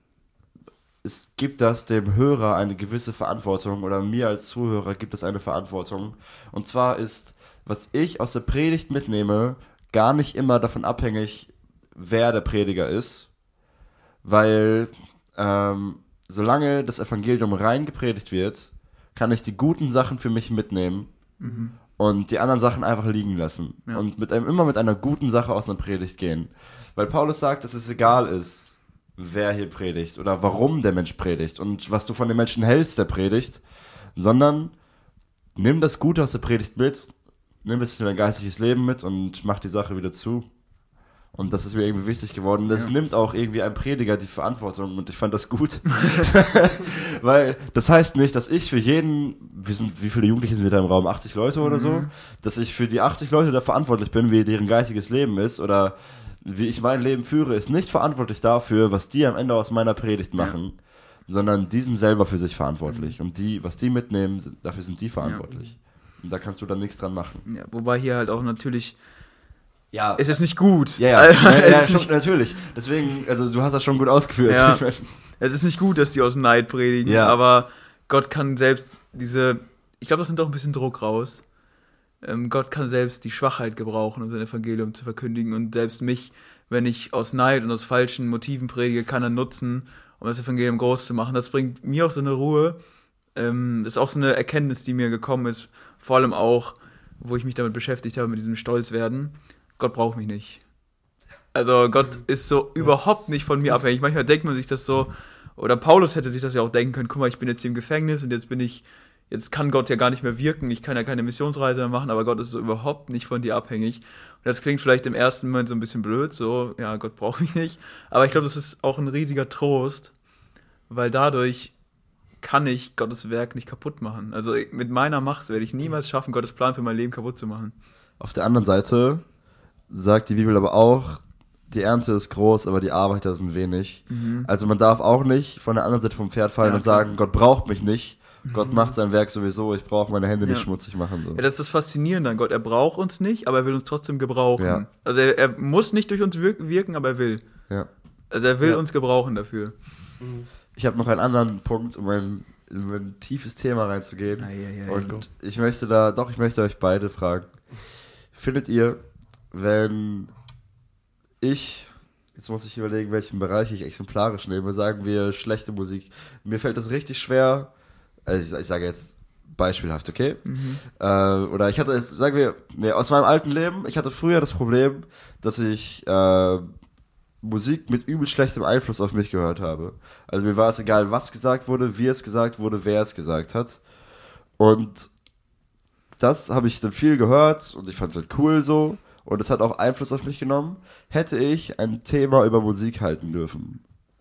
es gibt das dem Hörer eine gewisse Verantwortung, oder mir als Zuhörer gibt es eine Verantwortung. Und zwar ist, was ich aus der Predigt mitnehme, gar nicht immer davon abhängig, wer der Prediger ist, weil ähm, solange das Evangelium rein gepredigt wird, kann ich die guten Sachen für mich mitnehmen mhm. und die anderen Sachen einfach liegen lassen. Ja. Und mit einem, immer mit einer guten Sache aus einer Predigt gehen. Weil Paulus sagt, dass es egal ist, wer hier predigt oder warum der Mensch predigt und was du von dem Menschen hältst, der predigt, sondern nimm das Gute aus der Predigt mit, nimm es in dein geistiges Leben mit und mach die Sache wieder zu. Und das ist mir irgendwie wichtig geworden. Das ja. nimmt auch irgendwie ein Prediger die Verantwortung und ich fand das gut. Weil das heißt nicht, dass ich für jeden, wir sind, wie viele Jugendliche sind wir da im Raum? achtzig Leute oder mhm. so? Dass ich für die achtzig Leute da verantwortlich bin, wie deren geistiges Leben ist oder wie ich mein Leben führe, ist nicht verantwortlich dafür, was die am Ende aus meiner Predigt machen, ja. sondern die sind selber für sich verantwortlich. Mhm. Und die, was die mitnehmen, sind, dafür sind die verantwortlich. Ja. Und da kannst du dann nichts dran machen.
Ja, wobei hier halt auch natürlich...
Ja,
es ist nicht gut.
Ja, ja, ja, ja schon, natürlich. Deswegen, also du hast das schon gut ausgeführt.
Ja. Es ist nicht gut, dass die aus Neid predigen, ja. aber Gott kann selbst diese, ich glaube, das nimmt doch ein bisschen Druck raus. Ähm, Gott kann selbst die Schwachheit gebrauchen, um sein Evangelium zu verkündigen und selbst mich, wenn ich aus Neid und aus falschen Motiven predige, kann er nutzen, um das Evangelium groß zu machen. Das bringt mir auch so eine Ruhe. Ähm, das ist auch so eine Erkenntnis, die mir gekommen ist, vor allem auch, wo ich mich damit beschäftigt habe, mit diesem Stolzwerden. Gott braucht mich nicht. Also Gott ist so ja. überhaupt nicht von mir abhängig. Manchmal denkt man sich das so, oder Paulus hätte sich das ja auch denken können, guck mal, ich bin jetzt hier im Gefängnis und jetzt bin ich, jetzt kann Gott ja gar nicht mehr wirken, ich kann ja keine Missionsreise mehr machen, aber Gott ist so überhaupt nicht von dir abhängig. Und das klingt vielleicht im ersten Moment so ein bisschen blöd, so, ja, Gott braucht mich nicht. Aber ich glaube, das ist auch ein riesiger Trost, weil dadurch kann ich Gottes Werk nicht kaputt machen. Also mit meiner Macht werde ich niemals schaffen, Gottes Plan für mein Leben kaputt zu machen.
Auf der anderen Seite sagt die Bibel aber auch, die Ernte ist groß, aber die Arbeiter sind wenig. Mhm. Also man darf auch nicht von der anderen Seite vom Pferd fallen ja, und sagen, klar. Gott braucht mich nicht. Mhm. Gott macht sein Werk sowieso, ich brauche meine Hände ja. nicht schmutzig machen. So.
Ja, das ist das Faszinierende an Gott. Er braucht uns nicht, aber er will uns trotzdem gebrauchen. Ja. Also er, er muss nicht durch uns wirken, aber er will.
Ja.
Also er will
ja.
uns gebrauchen dafür.
Ich habe noch einen anderen Punkt, um ein, in ein tiefes Thema reinzugehen.
Ah, ja, ja,
und ich möchte da, doch, ich möchte euch beide fragen. Findet ihr, wenn ich, jetzt muss ich überlegen, welchen Bereich ich exemplarisch nehme, sagen wir schlechte Musik. Mir fällt das richtig schwer, also ich, ich sage jetzt beispielhaft, okay? Mhm. Äh, oder ich hatte, sagen wir, nee, aus meinem alten Leben, ich hatte früher das Problem, dass ich äh, Musik mit übel schlechtem Einfluss auf mich gehört habe. Also mir war es egal, was gesagt wurde, wie es gesagt wurde, wer es gesagt hat. Und das habe ich dann viel gehört und ich fand es halt cool so. Und es hat auch Einfluss auf mich genommen, hätte ich ein Thema über Musik halten dürfen.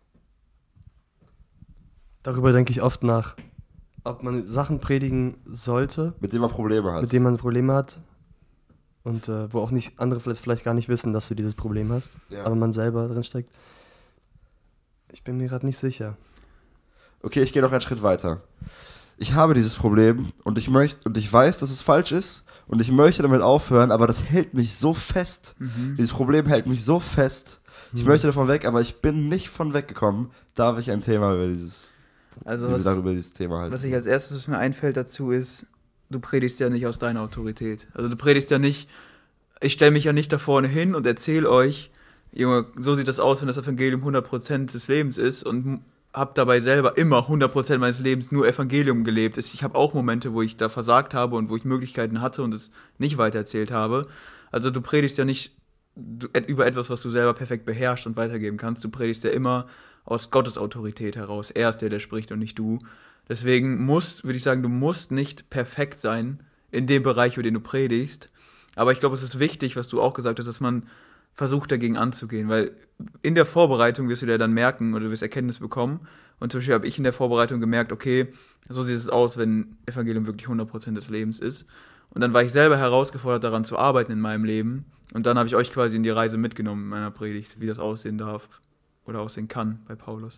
Darüber denke ich oft nach, ob man Sachen predigen sollte,
mit denen man Probleme hat.
Mit denen man Probleme hat und äh, wo auch nicht andere vielleicht, vielleicht gar nicht wissen, dass du dieses Problem hast, ja. aber man selber drin steckt. Ich bin mir gerade nicht sicher.
Okay, ich gehe noch einen Schritt weiter. Ich habe dieses Problem und ich möchte und ich weiß, dass es falsch ist. Und ich möchte damit aufhören, aber das hält mich so fest. Mhm. Dieses Problem hält mich so fest. Ich mhm. möchte davon weg, aber ich bin nicht von weggekommen. Darf ich ein Thema über dieses,
also was,
darüber dieses Thema halten?
Was ich als erstes, was mir einfällt dazu ist, du predigst ja nicht aus deiner Autorität. Also du predigst ja nicht, ich stelle mich ja nicht da vorne hin und erzähle euch, Junge, so sieht das aus, wenn das Evangelium hundert Prozent des Lebens ist und habe dabei selber immer hundert Prozent meines Lebens nur Evangelium gelebt. Ich habe auch Momente, wo ich da versagt habe und wo ich Möglichkeiten hatte und es nicht weitererzählt habe. Also du predigst ja nicht über etwas, was du selber perfekt beherrschst und weitergeben kannst. Du predigst ja immer aus Gottes Autorität heraus. Er ist der, der spricht und nicht du. Deswegen musst, würde ich sagen, du musst nicht perfekt sein in dem Bereich, über den du predigst. Aber ich glaube, es ist wichtig, was du auch gesagt hast, dass man versucht dagegen anzugehen, weil in der Vorbereitung wirst du dir dann merken oder du wirst Erkenntnis bekommen und zum Beispiel habe ich in der Vorbereitung gemerkt, okay, so sieht es aus, wenn Evangelium wirklich hundert Prozent des Lebens ist und dann war ich selber herausgefordert, daran zu arbeiten in meinem Leben und dann habe ich euch quasi in die Reise mitgenommen in meiner Predigt, wie das aussehen darf oder aussehen kann bei Paulus.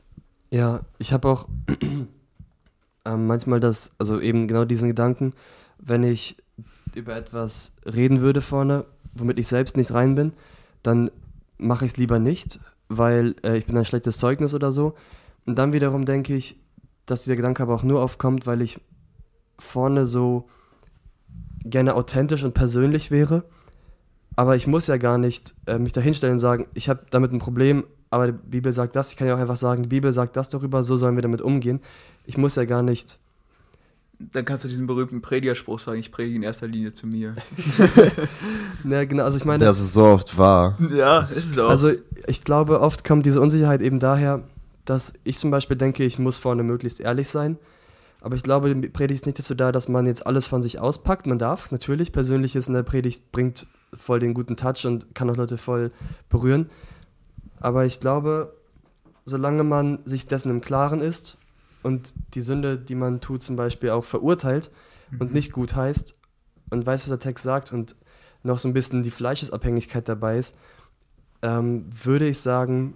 Ja, ich habe auch ähm, manchmal das, also eben genau diesen Gedanken, wenn ich über etwas reden würde vorne, womit ich selbst nicht rein bin, dann mache ich es lieber nicht, weil äh, ich bin ein schlechtes Zeugnis oder so. Und dann wiederum denke ich, dass dieser Gedanke aber auch nur aufkommt, weil ich vorne so gerne authentisch und persönlich wäre. Aber ich muss ja gar nicht äh, mich da hinstellen und sagen, ich habe damit ein Problem, aber die Bibel sagt das. Ich kann ja auch einfach sagen, die Bibel sagt das darüber, so sollen wir damit umgehen. Ich muss ja gar nicht...
Dann kannst du diesen berühmten Predigerspruch sagen, ich predige in erster Linie zu mir.
Ja, genau, also ich meine...
Das ist so oft wahr.
Ja, ist es auch.
Also ich glaube, oft kommt diese Unsicherheit eben daher, dass ich zum Beispiel denke, ich muss vorne möglichst ehrlich sein. Aber ich glaube, die Predigt ist nicht dazu da, dass man jetzt alles von sich auspackt. Man darf natürlich, Persönliches in der Predigt bringt voll den guten Touch und kann auch Leute voll berühren. Aber ich glaube, solange man sich dessen im Klaren ist und die Sünde, die man tut, zum Beispiel auch verurteilt mhm. und nicht gut heißt und weiß, was der Text sagt und noch so ein bisschen die Fleischesabhängigkeit dabei ist, ähm, würde ich sagen,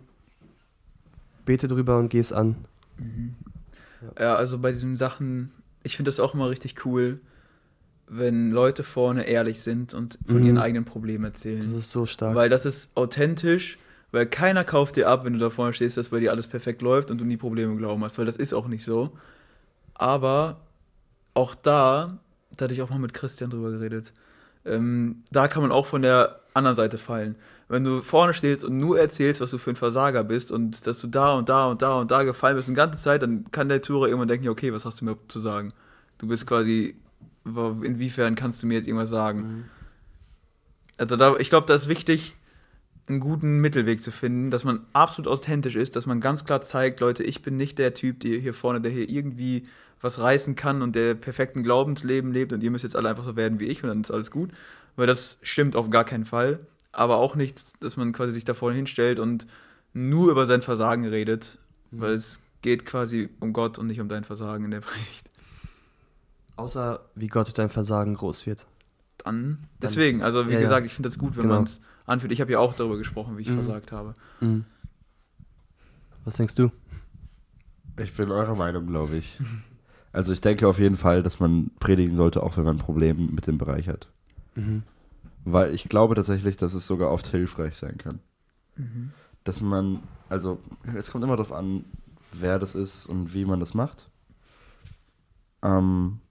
bete drüber und geh es an.
Mhm. Ja, also bei diesen Sachen, ich finde das auch immer richtig cool, wenn Leute vorne ehrlich sind und von
Mhm.
ihren eigenen Problemen erzählen.
Das ist so stark.
Weil das ist authentisch, weil keiner kauft dir ab, wenn du da vorne stehst, dass bei dir alles perfekt läuft und du nie Probleme im Glauben hast, weil das ist auch nicht so. Aber auch da, da hatte ich auch mal mit Christian drüber geredet, ähm, da kann man auch von der anderen Seite fallen. Wenn du vorne stehst und nur erzählst, was du für ein Versager bist und dass du da und da und da und da gefallen bist, die ganze Zeit, dann kann der Zuhörer irgendwann denken, okay, was hast du mir zu sagen? Du bist quasi, inwiefern kannst du mir jetzt irgendwas sagen? Mhm. Also da, ich glaube, da ist wichtig, einen guten Mittelweg zu finden, dass man absolut authentisch ist, dass man ganz klar zeigt, Leute, ich bin nicht der Typ, der hier vorne, der hier irgendwie was reißen kann und der perfekten Glaubensleben lebt und ihr müsst jetzt alle einfach so werden wie ich und dann ist alles gut, weil das stimmt auf gar keinen Fall. Aber auch nicht, dass man quasi sich da vorne hinstellt und nur über sein Versagen redet, mhm. weil es geht quasi um Gott und nicht um dein Versagen in der Predigt.
Außer wie Gott durch dein Versagen groß wird.
Dann, deswegen, also wie
ja,
gesagt,
ja.
ich finde das gut, wenn
Genau.
man es anfühlt. Ich habe ja auch darüber gesprochen, wie ich mhm. versagt habe.
Mhm. Was denkst du?
Ich bin eurer Meinung, glaube ich. Also ich denke auf jeden Fall, dass man predigen sollte, auch wenn man Probleme mit dem Bereich hat.
Mhm.
Weil ich glaube tatsächlich, dass es sogar oft hilfreich sein kann.
Mhm.
Dass man, also es kommt immer darauf an, wer das ist und wie man das macht. Ähm,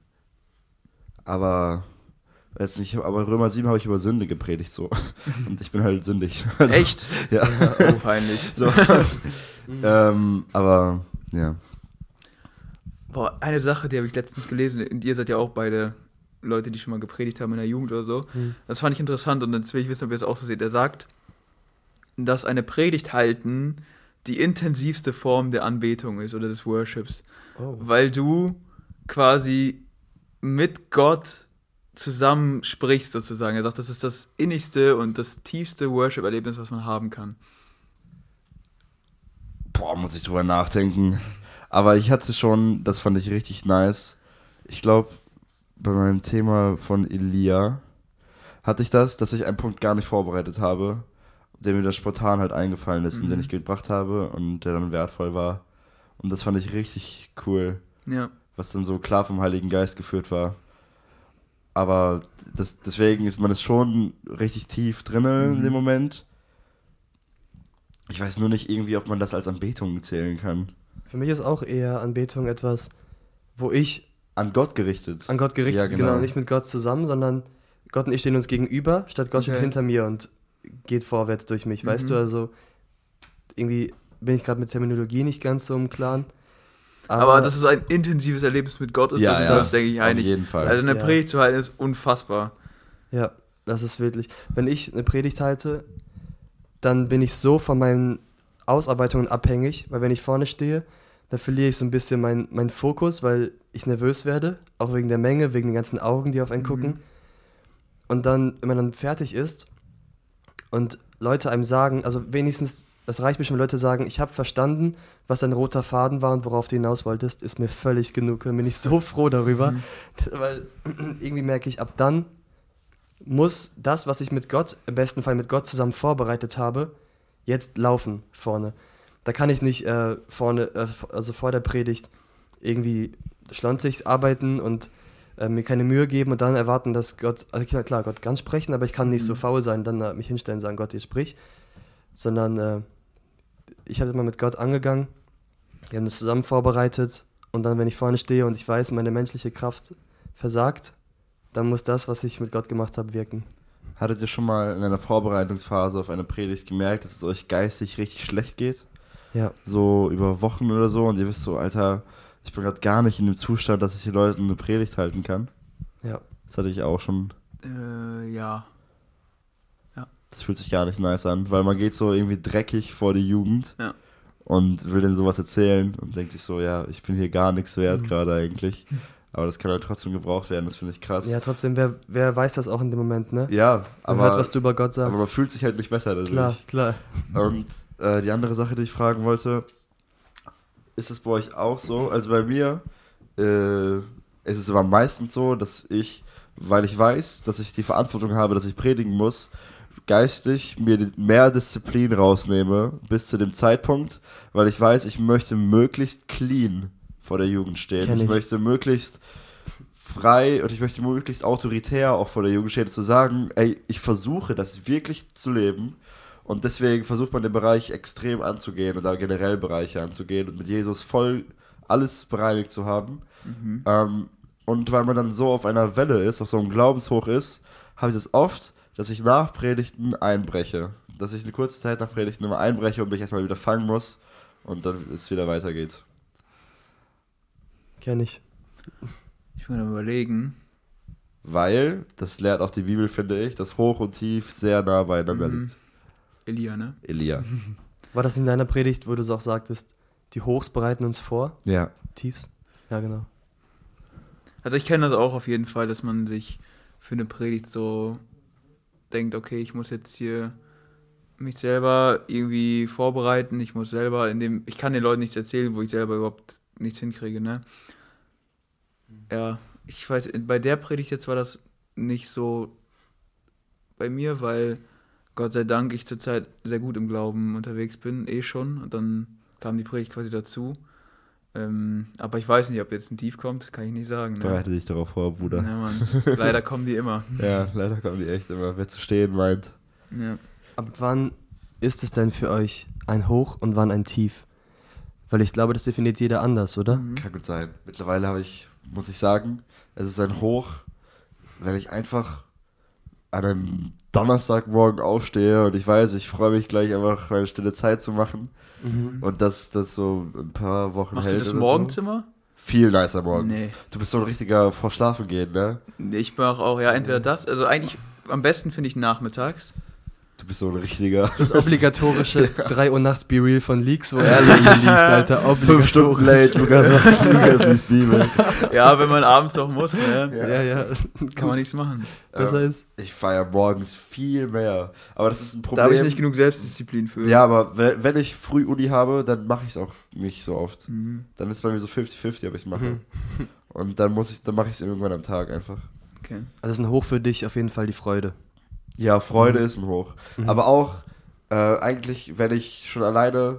aber, weiß nicht, aber Römer sieben habe ich über Sünde gepredigt so. Und ich bin halt sündig. Also,
echt?
Ja.
Oh, peinlich.
So. ähm, aber, ja.
Boah, eine Sache, die habe ich letztens gelesen, und ihr seid ja auch beide Leute, die schon mal gepredigt haben in der Jugend oder so. Mhm. Das fand ich interessant und jetzt will ich wissen, ob ihr es auch so seht. Er sagt, dass eine Predigt halten die intensivste Form der Anbetung ist oder des Worships. Oh. Weil du quasi mit Gott zusammen sprichst sozusagen. Er sagt, das ist das innigste und das tiefste Worship-Erlebnis, was man haben kann.
Boah, muss ich drüber nachdenken. Aber ich hatte schon, das fand ich richtig nice. Ich glaube, bei meinem Thema von Elia hatte ich das, dass ich einen Punkt gar nicht vorbereitet habe, der mir das spontan halt eingefallen ist mhm. und den ich gebracht habe und der dann wertvoll war. Und das fand ich richtig cool.
Ja.
Was dann so klar vom Heiligen Geist geführt war. Aber das, deswegen ist man ist schon richtig tief drin mhm. in dem Moment. Ich weiß nur nicht irgendwie, ob man das als Anbetung zählen kann.
Für mich ist auch eher Anbetung etwas, wo ich...
An Gott gerichtet.
An Gott gerichtet,
ja, genau.
genau. Nicht mit Gott zusammen, sondern Gott und ich stehen uns gegenüber, statt Gott
okay.
steht hinter mir und geht vorwärts durch mich. Mhm. Weißt du, also irgendwie bin ich gerade mit Terminologie nicht ganz so im Klaren.
Aber, aber dass es ein intensives Erlebnis mit Gott ist,
ja,
das,
ja,
das denke ich eigentlich.
Auf jeden Fall.
Also eine
ja.
Predigt zu halten ist unfassbar.
Ja, das ist wirklich. Wenn ich eine Predigt halte, dann bin ich so von meinen Ausarbeitungen abhängig, weil wenn ich vorne stehe, dann verliere ich so ein bisschen meinen mein Fokus, weil ich nervös werde, auch wegen der Menge, wegen den ganzen Augen, die auf einen mhm. gucken. Und dann, wenn man dann fertig ist und Leute einem sagen, also wenigstens, das reicht mir schon, wenn Leute sagen, ich habe verstanden, was dein roter Faden war und worauf du hinaus wolltest, ist mir völlig genug. Dann bin ich so froh darüber, mhm. weil irgendwie merke ich, ab dann muss das, was ich mit Gott, im besten Fall mit Gott zusammen vorbereitet habe, jetzt laufen vorne. Da kann ich nicht äh, vorne, äh, also vor der Predigt irgendwie schlonzig arbeiten und äh, mir keine Mühe geben und dann erwarten, dass Gott, also klar, klar Gott kann sprechen, aber ich kann nicht
Mhm.
so faul sein, dann äh, mich hinstellen und sagen, Gott, jetzt sprich. Sondern äh, ich habe immer mit Gott angegangen, wir haben das zusammen vorbereitet und dann, wenn ich vorne stehe und ich weiß, meine menschliche Kraft versagt, dann muss das, was ich mit Gott gemacht habe, wirken.
Hattet ihr schon mal in einer Vorbereitungsphase auf eine Predigt gemerkt, dass es euch geistig richtig schlecht geht?
Ja.
So über Wochen oder so und ihr wisst so, Alter, ich bin gerade gar nicht in dem Zustand, dass ich den Leuten eine Predigt halten kann.
Ja.
Das hatte ich auch schon.
Äh, ja.
Das fühlt sich gar nicht nice an, weil man geht so irgendwie dreckig vor die Jugend
Ja.
und will denen sowas erzählen und denkt sich so, ja, ich bin hier gar nichts wert
Mhm.
gerade eigentlich. Aber das kann halt trotzdem gebraucht werden, das finde ich krass.
Ja, trotzdem, wer, wer weiß das auch in dem Moment, ne?
Ja,
Man
aber,
hört, was du über Gott
aber man
sagst.
fühlt sich halt nicht besser dadurch.
Klar, klar.
Und äh, die andere Sache, die ich fragen wollte, ist es bei euch auch so? Also bei mir äh, ist es aber meistens so, dass ich, weil ich weiß, dass ich die Verantwortung habe, dass ich predigen muss, geistig mir die- mehr Disziplin rausnehme bis zu dem Zeitpunkt, weil ich weiß, ich möchte möglichst clean vor der Jugend stehen.
Kenn
Ich
ich.
möchte möglichst frei und ich möchte möglichst autoritär auch vor der Jugend stehen, zu sagen, ey, ich versuche das wirklich zu leben und deswegen versucht man den Bereich extrem anzugehen oder generell Bereiche anzugehen und mit Jesus voll alles bereinigt zu haben.
Mhm.
Ähm, und weil man dann so auf einer Welle ist, auf so einem Glaubenshoch ist, habe ich das oft, dass ich nach Predigten einbreche. Dass ich eine kurze Zeit nach Predigten immer einbreche und mich erstmal wieder fangen muss und dann es wieder weitergeht.
Kenn ich.
Ich muss mal überlegen.
Weil, das lehrt auch die Bibel, finde ich, dass Hoch und Tief sehr nah beieinander
Mhm.
liegt.
Elia, ne?
Elia.
War das in deiner Predigt, wo du es auch sagtest, die Hochs bereiten uns vor,
Ja.
Tiefs? Ja, genau.
Also ich kenne das auch auf jeden Fall, dass man sich für eine Predigt so denkt, okay, ich muss jetzt hier mich selber irgendwie vorbereiten, ich muss selber in dem, ich kann den Leuten nichts erzählen, wo ich selber überhaupt nichts hinkriege, ne? Ja, ich weiß, bei der Predigt jetzt war das nicht so bei mir, weil Gott sei Dank ich zurzeit sehr gut im Glauben unterwegs bin, eh schon, und dann kam die Predigt quasi dazu. Ähm, aber ich weiß nicht, ob jetzt ein Tief kommt, kann ich nicht sagen. Ne?
Bereite dich darauf vor, Bruder.
Ja, Mann. Leider kommen die immer.
Ja, leider kommen die echt immer. Wer zu stehen meint.
Ja.
Ab wann ist es denn für euch ein Hoch und wann ein Tief? Weil ich glaube, das definiert jeder anders, oder?
Mhm.
Kann gut sein. Mittlerweile habe ich, muss ich sagen, es ist ein Hoch, wenn ich einfach an einem Donnerstagmorgen aufstehe und ich weiß, ich freue mich gleich einfach meine stille Zeit zu machen
Mhm.
und dass das so ein paar Wochen
Machst du
hält.
das
oder
Morgenzimmer?
So. Viel nicer morgens.
Nee.
Du bist so ein richtiger vor Schlafen gehen, ne?
Nee, ich mache auch, ja, entweder das, also eigentlich am besten finde ich nachmittags.
Du bist so ein richtiger.
Das obligatorische drei Uhr nachts Be Real von Leaks, wo er liest, Alter.
Fünf Stunden late, Lukas, Lukas liest Bibel.
Ja, wenn man abends doch muss, ne?
Ja, ja.
Kann man nichts machen.
Besser
Ähm,
ist.
Ich feiere morgens viel mehr. Aber das ist ein Problem.
Da habe ich nicht genug Selbstdisziplin für.
Ja, aber wenn, wenn ich früh Uni habe, dann mache ich es auch nicht so oft.
Mhm.
Dann ist bei mir so fünfzig fünfzig, ob ich es mache.
Mhm.
Und dann muss ich, dann mache ich es irgendwann am Tag einfach.
Okay.
Also ist ein Hoch für dich auf jeden Fall die Freude.
Ja, Freude
Mhm.
ist ein Hoch.
Mhm.
Aber auch äh, eigentlich, wenn ich schon alleine,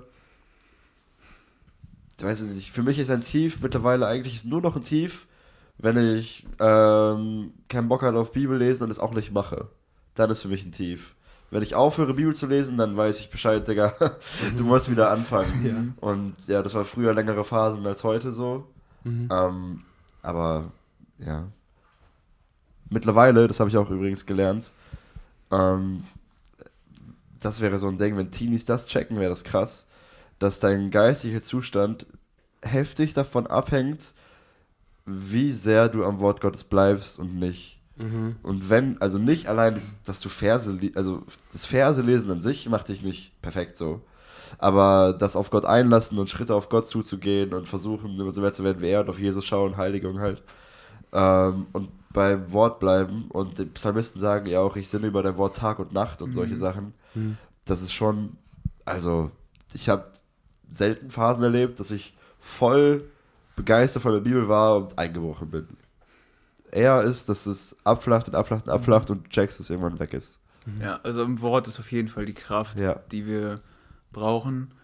ich weiß nicht, für mich ist ein Tief mittlerweile eigentlich ist nur noch ein Tief, wenn ich ähm, keinen Bock habe auf Bibel lesen und es auch nicht mache. Dann ist für mich ein Tief. Wenn ich aufhöre, Bibel zu lesen, dann weiß ich Bescheid, Digga, du musst wieder anfangen.
Ja.
Und ja, das war früher längere Phasen als heute so.
Mhm.
Ähm, aber ja. Mittlerweile, das habe ich auch übrigens gelernt, ähm, das wäre so ein Ding, wenn Teenies das checken, wäre das krass, dass dein geistiger Zustand heftig davon abhängt, wie sehr du am Wort Gottes bleibst und nicht.
Mhm.
Und wenn, also nicht allein, dass du Verse, li- also das Verse lesen an sich macht dich nicht perfekt so. Aber das auf Gott einlassen und Schritte auf Gott zuzugehen und versuchen, immer so mehr zu werden wie er und auf Jesus schauen, Heiligung halt. Ähm, und beim Wort bleiben und die Psalmisten sagen ja auch, ich sinne über dein Wort Tag und Nacht und solche
Mhm.
Sachen.
Mhm.
Das ist schon, also ich habe selten Phasen erlebt, dass ich voll begeistert von der Bibel war und eingebrochen bin. Eher ist, dass es abflacht und abflacht und abflacht und du checkst, dass es irgendwann weg ist.
Ja, also im Wort ist auf jeden Fall die Kraft,
Ja.
die wir brauchen.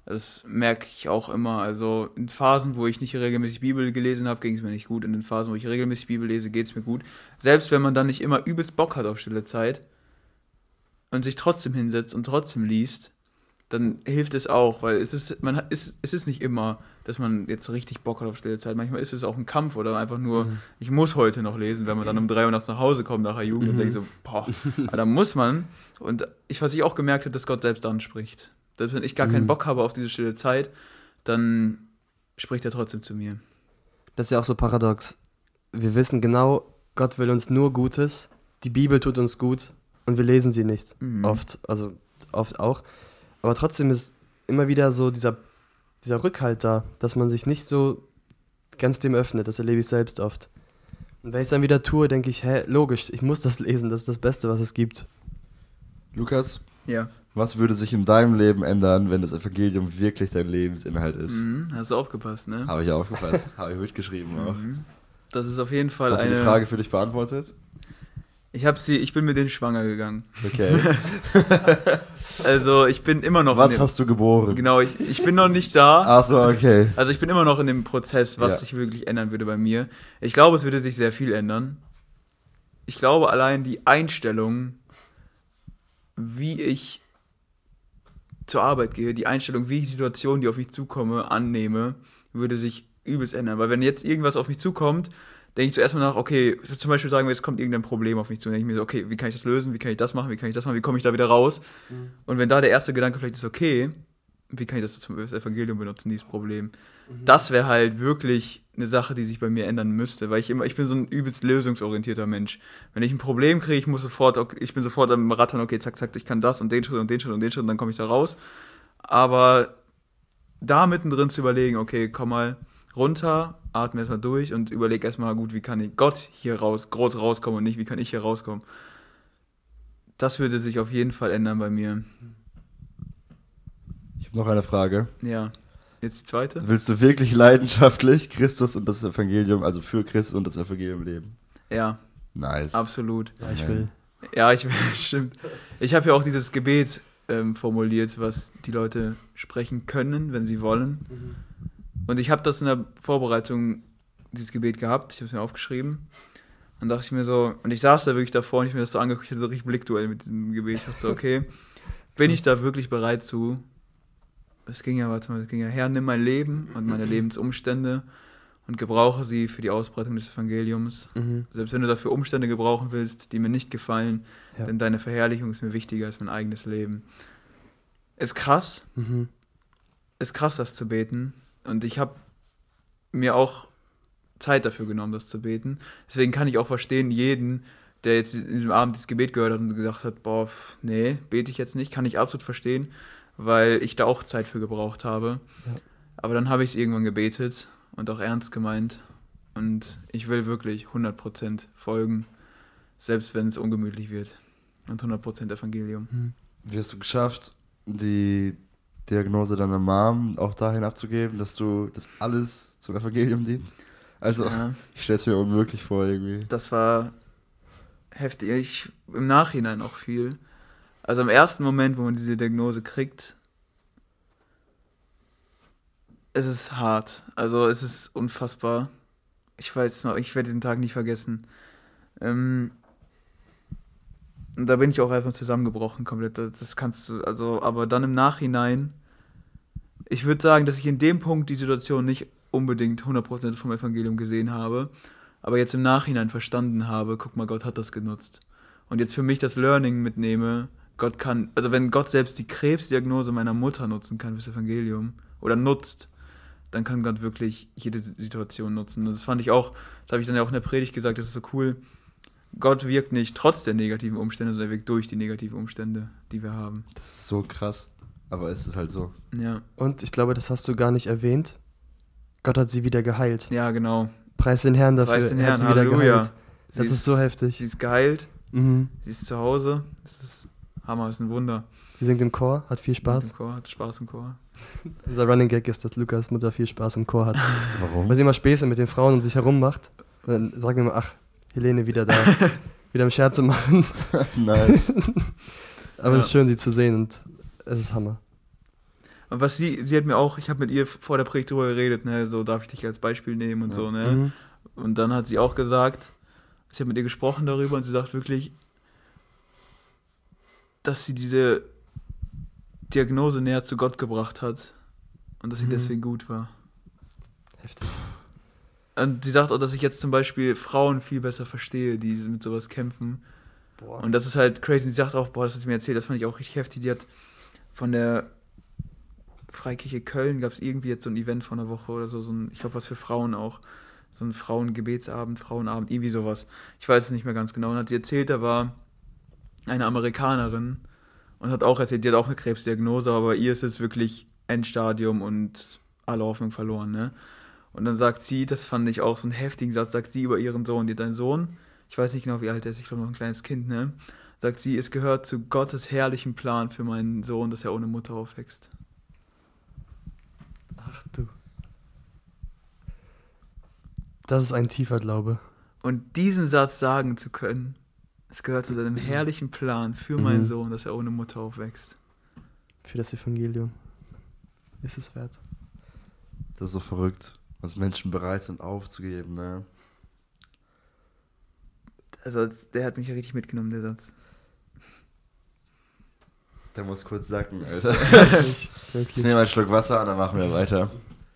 Das merke ich auch immer. Also in Phasen, wo ich nicht regelmäßig Bibel gelesen habe, ging es mir nicht gut. In den Phasen, wo ich regelmäßig Bibel lese, geht es mir gut. Selbst wenn man dann nicht immer übelst Bock hat auf stille Zeit und sich trotzdem hinsetzt und trotzdem liest, dann hilft es auch, weil es ist, man hat, es, es ist nicht immer, dass man jetzt richtig Bock hat auf stille Zeit. Manchmal ist es auch ein Kampf oder einfach nur, mhm. ich muss heute noch lesen, wenn man dann um drei Uhr nachts nach Hause kommt nach der Jugend mhm. und denkt so, boah, aber da muss man. Und ich, was ich auch gemerkt habe, dass Gott selbst anspricht. Selbst wenn ich gar keinen Bock habe auf diese stille Zeit, dann spricht er trotzdem zu mir.
Das ist ja auch so paradox. Wir wissen genau, Gott will uns nur Gutes, die Bibel tut uns gut und wir lesen sie nicht. Mhm. Oft, also oft auch. Aber trotzdem ist immer wieder so dieser, dieser Rückhalt da, dass man sich nicht so ganz dem öffnet. Das erlebe ich selbst oft. Und wenn ich es dann wieder tue, denke ich, hä, logisch, ich muss das lesen, das ist das Beste, was es gibt.
Lukas?
Ja.
Was würde sich in deinem Leben ändern, wenn das Evangelium wirklich dein Lebensinhalt ist?
Mhm, hast du aufgepasst, ne?
Habe ich aufgepasst, habe ich mitgeschrieben auch.
Mhm. Das ist auf jeden Fall
Hast
eine...
du die Frage für dich beantwortet?
Ich habe sie, ich bin mit denen schwanger gegangen.
Okay.
Also ich bin immer noch...
Was
dem,
hast du geboren?
Genau, ich, ich bin noch nicht da.
Ach so, okay.
Also ich bin immer noch in dem Prozess, was
Ja.
sich wirklich ändern würde bei mir. Ich glaube, es würde sich sehr viel ändern. Ich glaube, allein die Einstellung, wie ich zur Arbeit gehe, die Einstellung, wie ich Situationen, die auf mich zukomme, annehme, würde sich übelst ändern. Weil wenn jetzt irgendwas auf mich zukommt, denke ich zuerst mal nach, okay, zum Beispiel sagen wir, es kommt irgendein Problem auf mich zu. Dann denke ich mir so, okay, wie kann ich das lösen, wie kann ich das machen, wie kann ich das machen, wie komme ich da wieder raus? Mhm. Und wenn da der erste Gedanke vielleicht ist, okay, wie kann ich das zum Evangelium benutzen, dieses Problem? Mhm. Das wäre halt wirklich eine Sache, die sich bei mir ändern müsste, weil ich immer, ich bin so ein übelst lösungsorientierter Mensch. Wenn ich ein Problem kriege, ich muss sofort, okay, ich bin sofort am Rattern, okay, zack, zack, ich kann das und den Schritt und den Schritt und den Schritt und dann komme ich da raus. Aber da mittendrin zu überlegen, okay, komm mal runter, atme erstmal durch und überlege erstmal, gut, wie kann ich Gott hier raus, groß rauskommen und nicht, wie kann ich hier rauskommen? Das würde sich auf jeden Fall ändern bei mir.
Ich habe noch eine Frage.
Ja. Jetzt die zweite?
Willst du wirklich leidenschaftlich Christus und das Evangelium, also für Christus und das Evangelium leben?
Ja.
Nice.
Absolut.
Ja, ich will.
Ja, ich will, stimmt. Ich habe ja auch dieses Gebet ähm, formuliert, was die Leute sprechen können, wenn sie wollen. Mhm. Und ich habe das in der Vorbereitung, dieses Gebet gehabt, ich habe es mir aufgeschrieben. Dann dachte ich mir so, und ich saß da wirklich davor und ich mir das so angeguckt, ich hatte so richtig Blickduell mit diesem Gebet. Ich dachte so, okay, bin ich da wirklich bereit zu? Es ging ja, warte mal, es ging ja, Herr, nimm mein Leben und meine Lebensumstände und gebrauche sie für die Ausbreitung des Evangeliums. Mhm. Selbst wenn du dafür Umstände gebrauchen willst, die mir nicht gefallen, ja. denn deine Verherrlichung ist mir wichtiger als mein eigenes Leben. Ist krass. Mhm. Ist krass, das zu beten. Und ich habe mir auch Zeit dafür genommen, das zu beten. Deswegen kann ich auch verstehen, jeden, der jetzt in diesem Abend dieses Gebet gehört hat und gesagt hat, boah, nee, bete ich jetzt nicht, kann ich absolut verstehen, weil ich da auch Zeit für gebraucht habe. Ja. Aber dann habe ich es irgendwann gebetet und auch ernst gemeint. Und ich will wirklich hundert Prozent folgen, selbst wenn es ungemütlich wird. Und hundert Prozent Evangelium.
Mhm. Wie hast du geschafft, die Diagnose deiner Mom auch dahin abzugeben, dass du das alles zum Evangelium dient? Also, ja. Ich stelle es mir unmöglich vor irgendwie.
Das war heftig. Ich, im Nachhinein auch viel. Also im ersten Moment, wo man diese Diagnose kriegt, es ist hart. Also es ist unfassbar. Ich weiß noch, ich werde diesen Tag nicht vergessen. Ähm, und da bin ich auch erstmal zusammengebrochen komplett. Das, das kannst du, also, aber dann im Nachhinein, ich würde sagen, dass ich in dem Punkt die Situation nicht unbedingt hundert Prozent vom Evangelium gesehen habe, aber jetzt im Nachhinein verstanden habe, guck mal, Gott hat das genutzt. Und jetzt für mich das Learning mitnehme, Gott kann, also wenn Gott selbst die Krebsdiagnose meiner Mutter nutzen kann fürs Evangelium oder nutzt, dann kann Gott wirklich jede Situation nutzen. Und das fand ich auch, das habe ich dann ja auch in der Predigt gesagt, das ist so cool, Gott wirkt nicht trotz der negativen Umstände, sondern er wirkt durch die negativen Umstände, die wir haben.
Das ist so krass, aber es ist halt so.
Ja.
Und ich glaube, das hast du gar nicht erwähnt. Gott hat sie wieder geheilt.
Ja, genau.
Preis den Herrn dafür,
Preis den
er
Herrn,
hat sie wieder
Halleluja.
geheilt. Das
Sie
ist so heftig.
Sie ist geheilt,
Mhm.
sie ist zu Hause, das ist Hammer, das ist ein Wunder.
Sie singt im Chor, hat viel Spaß.
Im Chor, hat Spaß im Chor.
Unser Running Gag ist, dass Lukas Mutter viel Spaß im Chor hat.
Warum?
Weil sie immer Späße mit den Frauen um sich herum macht. Und dann sagen wir immer, ach, Helene wieder da, wieder am Scherze machen.
Nice.
Aber ja. Es ist schön, sie zu sehen und es ist Hammer.
Und was sie, sie hat mir auch, ich habe mit ihr vor der Predigt drüber geredet, ne, so darf ich dich als Beispiel nehmen und
Ja.
so, ne.
Mhm.
Und dann hat sie auch gesagt, ich habe mit ihr gesprochen darüber und sie sagt wirklich, dass sie diese Diagnose näher zu Gott gebracht hat und dass sie
Mhm.
deswegen gut war.
Heftig.
Und sie sagt auch, dass ich jetzt zum Beispiel Frauen viel besser verstehe, die mit sowas kämpfen.
Boah.
Und das ist halt crazy. Sie sagt auch, boah, das hat sie mir erzählt, das fand ich auch richtig heftig. Die hat von der Freikirche Köln, gab es irgendwie jetzt so ein Event von einer Woche oder so, so ein, ich glaube, was für Frauen auch. So ein Frauengebetsabend, Frauenabend, irgendwie sowas. Ich weiß es nicht mehr ganz genau. Und hat sie erzählt, da war eine Amerikanerin und hat auch erzählt, die hat auch eine Krebsdiagnose, aber bei ihr ist es wirklich Endstadium und alle Hoffnung verloren, ne? Und dann sagt sie, das fand ich auch so einen heftigen Satz, sagt sie über ihren Sohn, die hat einen Sohn, ich weiß nicht genau, wie alt er ist, ich glaube noch ein kleines Kind, ne? Sagt sie, es gehört zu Gottes herrlichen Plan für meinen Sohn, dass er ohne Mutter aufwächst.
Ach du. Das ist ein tiefer Glaube.
Und diesen Satz sagen zu können, es gehört zu seinem herrlichen Plan für meinen
Mhm.
Sohn, dass er ohne Mutter aufwächst.
Für das Evangelium. Ist es wert.
Das ist so verrückt, was Menschen bereit sind aufzugeben, ne?
Also der hat mich ja richtig mitgenommen, der Satz.
Der muss kurz sacken, Alter.
Wirklich.
Ich
Wirklich.
nehme einen Schluck Wasser und dann machen wir weiter.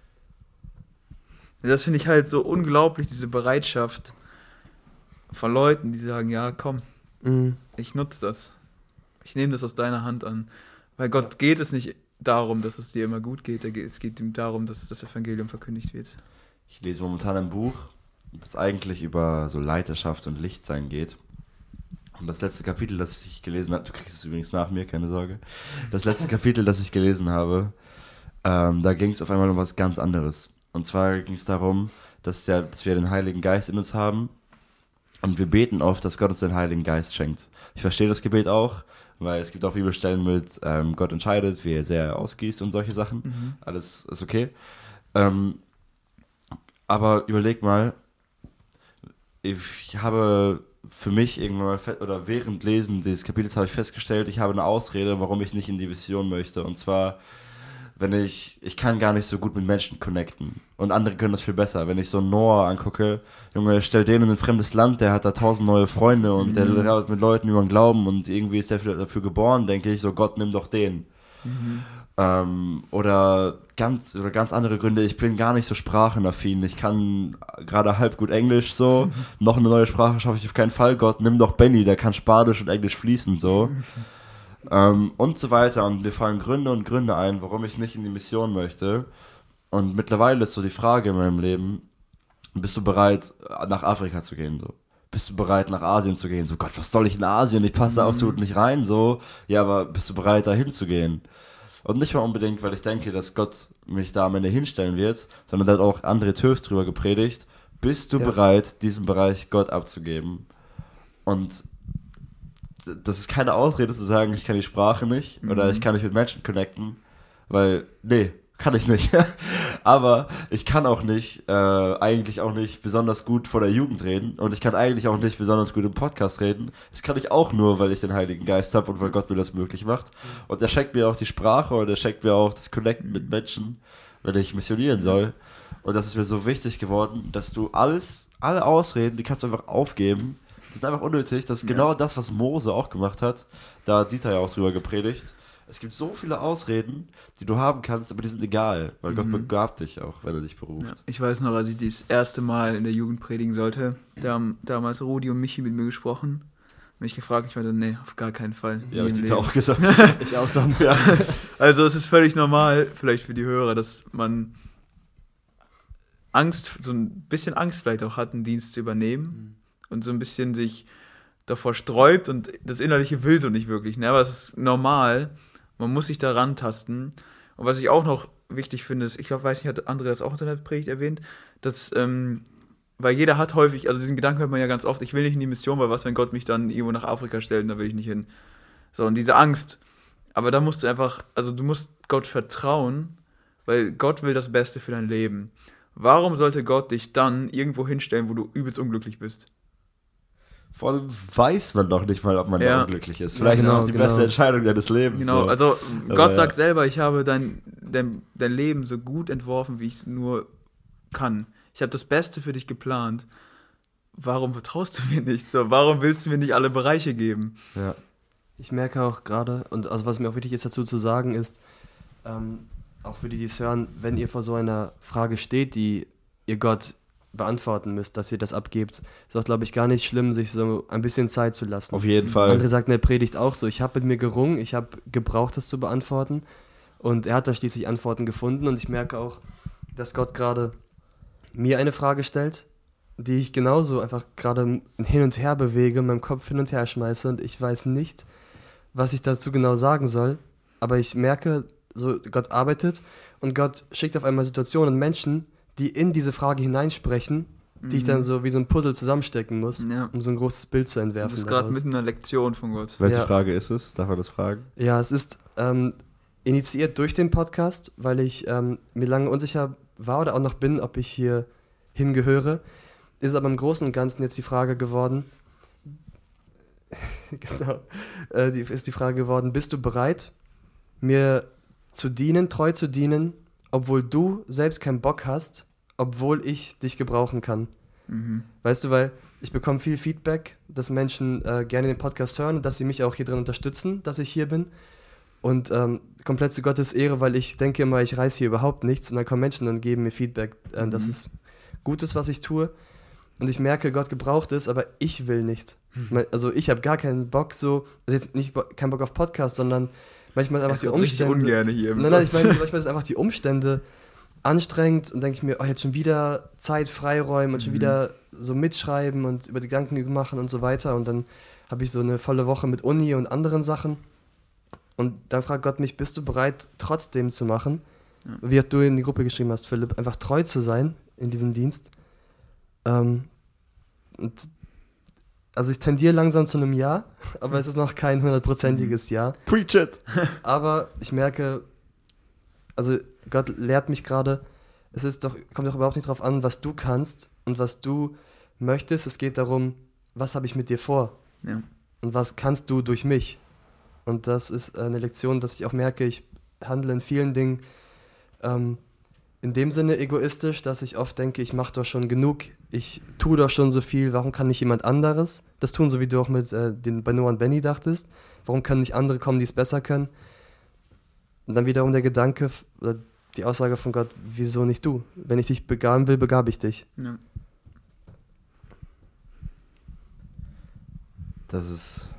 Das finde ich halt so unglaublich, diese Bereitschaft von Leuten, die sagen, ja komm,
Mhm.
ich nutze das. Ich nehme das aus deiner Hand an. Weil Gott geht es nicht darum, dass es dir immer gut geht, er geht- es geht ihm darum, dass das Evangelium verkündigt wird.
Ich lese momentan ein Buch, das eigentlich über so Leiterschaft und Lichtsein geht. Und das letzte Kapitel, das ich gelesen habe, du kriegst es übrigens nach mir, keine Sorge. Das letzte Kapitel, das ich gelesen habe, ähm, da ging es auf einmal um was ganz anderes. Und zwar ging es darum, dass, der, dass wir den Heiligen Geist in uns haben und wir beten oft, dass Gott uns den Heiligen Geist schenkt. Ich verstehe das Gebet auch, weil es gibt auch Bibelstellen mit ähm, Gott entscheidet, wie er sehr ausgießt und solche Sachen.
Mhm.
Alles ist okay. Ähm, aber überleg mal, ich habe für mich irgendwann mal, fe- oder während Lesen dieses Kapitels habe ich festgestellt, ich habe eine Ausrede, warum ich nicht in die Vision möchte. Und zwar, wenn ich, ich kann gar nicht so gut mit Menschen connecten. Und andere können das viel besser. Wenn ich so Noah angucke, Junge, stell den in ein fremdes Land, der hat da tausend neue Freunde und der redet mit Leuten über den Glauben und irgendwie ist der dafür geboren, denke ich, so Gott, nimm doch den.
Mhm.
Ähm, oder ganz oder ganz andere Gründe. Ich bin gar nicht so sprachenaffin. Ich kann gerade halb gut Englisch so. Noch eine neue Sprache schaffe ich auf keinen Fall. Gott, nimm doch Benny, der kann Spanisch und Englisch fließend so. ähm, und so weiter. Und mir fallen Gründe und Gründe ein, warum ich nicht in die Mission möchte. Und mittlerweile ist so die Frage in meinem Leben, bist du bereit, nach Afrika zu gehen? So? Bist du bereit, nach Asien zu gehen? So, Gott, was soll ich in Asien? Ich passe da absolut nicht rein. So, ja, aber bist du bereit, da hinzugehen? Und nicht mal unbedingt, weil ich denke, dass Gott mich da am Ende hinstellen wird, sondern da hat auch André Töf drüber gepredigt. Bist du
Ja.
bereit, diesen Bereich Gott abzugeben? Und d- das ist keine Ausrede zu sagen, ich kann die Sprache nicht oder
Mhm.
ich kann nicht mit Menschen connecten, weil, nee, kann ich nicht. Aber ich kann auch nicht, äh, eigentlich auch nicht besonders gut vor der Jugend reden und ich kann eigentlich auch nicht besonders gut im Podcast reden. Das kann ich auch nur, weil ich den Heiligen Geist habe und weil Gott mir das möglich macht. Und er schenkt mir auch die Sprache und er schenkt mir auch das Connecten mit Menschen, wenn ich missionieren soll. Und das ist mir so wichtig geworden, dass du alles, alle Ausreden, die kannst du einfach aufgeben. Das ist einfach unnötig. Das ist
Ja.
genau das, was Mose auch gemacht hat. Da hat Dieter ja auch drüber gepredigt. Es gibt so viele Ausreden, die du haben kannst, aber die sind egal, weil Gott
Mhm.
begabt dich auch, wenn er dich beruft.
Ja, ich weiß noch, als ich das erste Mal in der Jugend predigen sollte, da haben damals Rudi und Michi mit mir gesprochen. Mich gefragt, ich meinte, nee, auf gar keinen Fall.
Ja,
Nie
hab
im
Dieter
Leben.
auch gesagt.
Ich auch dann.
ja.
Also es ist völlig normal, vielleicht für die Hörer, dass man Angst, so ein bisschen Angst vielleicht auch hat, einen Dienst zu übernehmen und so ein bisschen sich davor sträubt und das Innerliche will so nicht wirklich. Ne? Aber es ist normal, man muss sich da rantasten. Und was ich auch noch wichtig finde, ist, ich glaube, weiß nicht, hat André das auch in seiner Predigt erwähnt, dass, ähm, weil jeder hat häufig, also diesen Gedanken hört man ja ganz oft, ich will nicht in die Mission, weil was, wenn Gott mich dann irgendwo nach Afrika stellt und da will ich nicht hin. So, und diese Angst. Aber da musst du einfach, also du musst Gott vertrauen, weil Gott will das Beste für dein Leben. Warum sollte Gott dich dann irgendwo hinstellen, wo du übelst unglücklich bist?
Vor allem weiß man doch nicht mal, ob man
Ja.
da unglücklich ist. Vielleicht
Ja, genau,
ist es die
genau.
beste Entscheidung deines Lebens.
Genau,
so.
also
Aber
Gott
ja.
sagt selber, ich habe dein, dein, dein Leben so gut entworfen, wie ich es nur kann. Ich habe das Beste für dich geplant. Warum vertraust du mir nicht? So, warum willst du mir nicht alle Bereiche geben?
Ja.
Ich merke auch gerade, und also was mir auch wichtig ist dazu zu sagen, ist, ähm, auch für die, die es hören, wenn ihr vor so einer Frage steht, die ihr Gott beantworten müsst, dass ihr das abgebt, ist auch, glaube ich, gar nicht schlimm, sich so ein bisschen Zeit zu lassen.
Auf jeden Fall.
André sagt in der Predigt auch so, ich habe mit mir gerungen, ich habe gebraucht, das zu beantworten, und er hat da schließlich Antworten gefunden, und ich merke auch, dass Gott gerade mir eine Frage stellt, die ich genauso einfach gerade hin und her bewege, in meinem Kopf hin und her schmeiße, und ich weiß nicht, was ich dazu genau sagen soll, aber ich merke, so Gott arbeitet und Gott schickt auf einmal Situationen und Menschen, die in diese Frage hineinsprechen, die ich dann so wie so ein Puzzle zusammenstecken muss,
Ja.
um so ein großes Bild zu
Du
entwerfen.
bist gerade
daraus.
mitten in einer Lektion von Gott.
Welche
Ja.
Frage ist es? Darf man das fragen?
Ja, es ist ähm, initiiert durch den Podcast, weil ich ähm, mir lange unsicher war oder auch noch bin, ob ich hier hingehöre. Ist aber im Großen und Ganzen jetzt die Frage geworden, genau, äh, die, ist die Frage geworden, bist du bereit, mir zu dienen, treu zu dienen, obwohl du selbst keinen Bock hast, obwohl ich dich gebrauchen kann?
Mhm.
Weißt du, weil ich bekomme viel Feedback, dass Menschen äh, gerne den Podcast hören und dass sie mich auch hier drin unterstützen, dass ich hier bin. Und ähm, komplett zu Gottes Ehre, weil ich denke immer, ich reiß hier überhaupt nichts. Und dann kommen Menschen und geben mir Feedback, äh, dass
Mhm.
es gut ist, was ich tue. Und ich merke, Gott gebraucht es, aber ich will nicht. Mein- Also ich habe gar keinen Bock so, also jetzt nicht bo- keinen Bock auf Podcast, sondern manchmal einfach
Es
die
wird richtig
Umstände.
ungern hier. im
Nein, nein, ich
Gott.
meine, manchmal sind einfach die Umstände anstrengend und denke ich mir, oh, jetzt schon wieder Zeit freiräumen und schon
Mhm.
wieder so mitschreiben und über die Gedanken machen und so weiter. Und dann habe ich so eine volle Woche mit Uni und anderen Sachen. Und dann fragt Gott mich, bist du bereit, trotzdem zu machen?
Ja.
Wie du in die Gruppe geschrieben hast, Philipp, einfach treu zu sein in diesem Dienst. Ähm, und also ich tendiere langsam zu einem Ja, aber es ist noch kein hundertprozentiges Ja.
Preach it!
Aber ich merke, also Gott lehrt mich gerade, es ist doch, kommt doch überhaupt nicht drauf an, was du kannst und was du möchtest. Es geht darum, was habe ich mit dir vor
Ja.
und was kannst du durch mich. Und das ist eine Lektion, dass ich auch merke, ich handle in vielen Dingen ähm, in dem Sinne egoistisch, dass ich oft denke, ich mache doch schon genug, ich tue doch schon so viel, warum kann nicht jemand anderes das tun, so wie du auch mit äh, den, bei Noah und Benny dachtest, warum können nicht andere kommen, die es besser können? Und dann wiederum der Gedanke, f- oder die Aussage von Gott, wieso nicht du? Wenn ich dich begaben will, begabe ich dich.
Ja.
Das ist.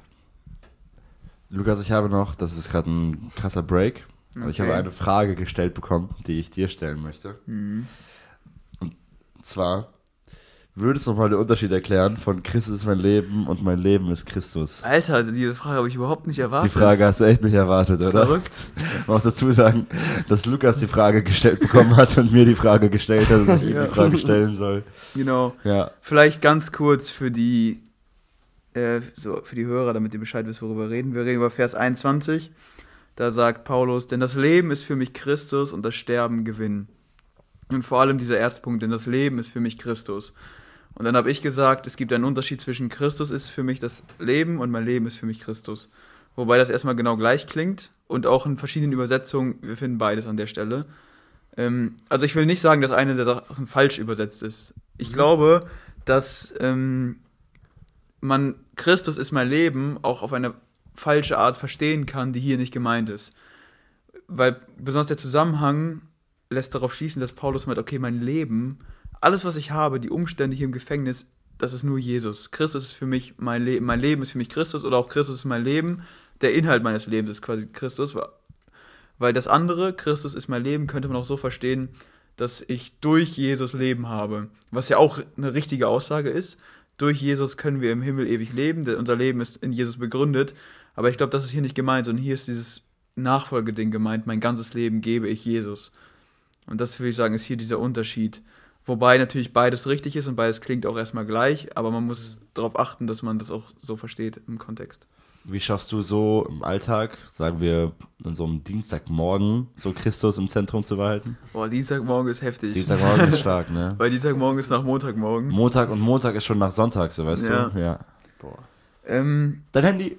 Lukas, ich habe noch, das ist gerade ein krasser Break, aber ich
Okay.
habe eine Frage gestellt bekommen, die ich dir stellen möchte.
Mhm.
Und zwar, würdest du noch mal den Unterschied erklären von Christus ist mein Leben und mein Leben ist Christus?
Alter, diese Frage habe ich überhaupt nicht erwartet.
Die Frage hast du echt nicht erwartet, oder?
Verrückt.
Man muss dazu sagen, dass Lukas die Frage gestellt bekommen hat und mir die Frage gestellt hat, dass ich ihm
Ja.
die Frage stellen soll.
Genau.
Ja,
Vielleicht ganz kurz für die, äh, so für die Hörer, damit ihr Bescheid wisst, worüber wir reden. Wir reden über Vers einundzwanzig. Da sagt Paulus, denn das Leben ist für mich Christus und das Sterben Gewinn. Und vor allem dieser erste Punkt, denn das Leben ist für mich Christus. Und dann habe ich gesagt, es gibt einen Unterschied zwischen Christus ist für mich das Leben und mein Leben ist für mich Christus. Wobei das erstmal genau gleich klingt und auch in verschiedenen Übersetzungen, wir finden beides an der Stelle. Ähm, also ich will nicht sagen, dass eine der Sachen falsch übersetzt ist. Ich glaube, dass ähm, man Christus ist mein Leben auch auf eine falsche Art verstehen kann, die hier nicht gemeint ist. Weil besonders der Zusammenhang lässt darauf schließen, dass Paulus meint, okay, mein Leben, alles, was ich habe, die Umstände hier im Gefängnis, das ist nur Jesus. Christus ist für mich mein Leben, mein Leben ist für mich Christus oder auch Christus ist mein Leben. Der Inhalt meines Lebens ist quasi Christus, weil das andere, Christus ist mein Leben, könnte man auch so verstehen, dass ich durch Jesus Leben habe. Was ja auch eine richtige Aussage ist. Durch Jesus können wir im Himmel ewig leben, denn unser Leben ist in Jesus begründet. Aber ich glaube, das ist hier nicht gemeint, sondern hier ist dieses Nachfolgeding gemeint, mein ganzes Leben gebe ich Jesus. Und das würde ich sagen, ist hier dieser Unterschied. Wobei natürlich beides richtig ist und beides klingt auch erstmal gleich, aber man muss darauf achten, dass man das auch so versteht im Kontext.
wie schaffst du so im Alltag, sagen wir an so einem Dienstagmorgen, so Christus im Zentrum zu behalten?
Boah, Dienstagmorgen ist heftig.
Dienstagmorgen ist stark, ne?
Weil Dienstagmorgen ist nach Montagmorgen.
Montag und Montag ist schon nach Sonntag, so weißt
Ja.
du? Ja.
Boah.
Ähm,
Dein Handy.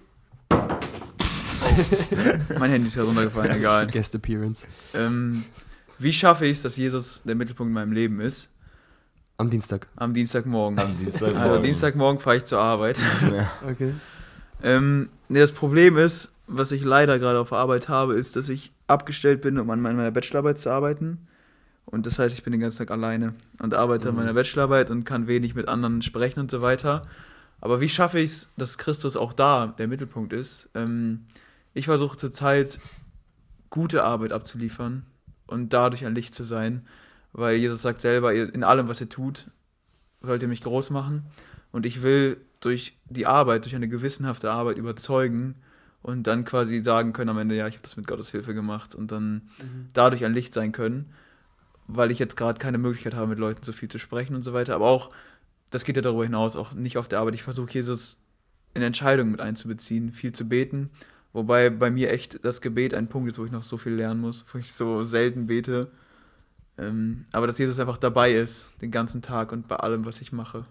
mein Handy ist ja runtergefallen, egal.
Guest Appearance.
Ähm, wie schaffe ich es, dass Jesus der Mittelpunkt in meinem Leben ist?
Am Dienstag.
Am Dienstagmorgen.
Am Dienstagmorgen.
Also Dienstagmorgen fahre ich zur Arbeit.
Ja.
Okay.
Ähm, nee, das Problem ist, was ich leider gerade auf der Arbeit habe, ist, dass ich abgestellt bin, um an meiner Bachelorarbeit zu arbeiten. Und das heißt, ich bin den ganzen Tag alleine und arbeite an
Mhm.
meiner Bachelorarbeit und kann wenig mit anderen sprechen und so weiter. Aber wie schaffe ich es, dass Christus auch da der Mittelpunkt ist? Ähm, ich versuche zurzeit, gute Arbeit abzuliefern und dadurch ein Licht zu sein, weil Jesus sagt selber, ihr- in allem, was ihr tut, sollt ihr mich groß machen. Und ich will durch die Arbeit, durch eine gewissenhafte Arbeit überzeugen und dann quasi sagen können am Ende, ja, ich habe das mit Gottes Hilfe gemacht und dann dadurch ein Licht sein können, weil ich jetzt gerade keine Möglichkeit habe, mit Leuten so viel zu sprechen und so weiter. Aber auch, das geht ja darüber hinaus, auch nicht auf der Arbeit. Ich versuche Jesus in Entscheidungen mit einzubeziehen, viel zu beten, wobei bei mir echt das Gebet ein Punkt ist, wo ich noch so viel lernen muss, wo ich so selten bete. Ähm, aber dass Jesus einfach dabei ist, den ganzen Tag und bei allem, was ich mache.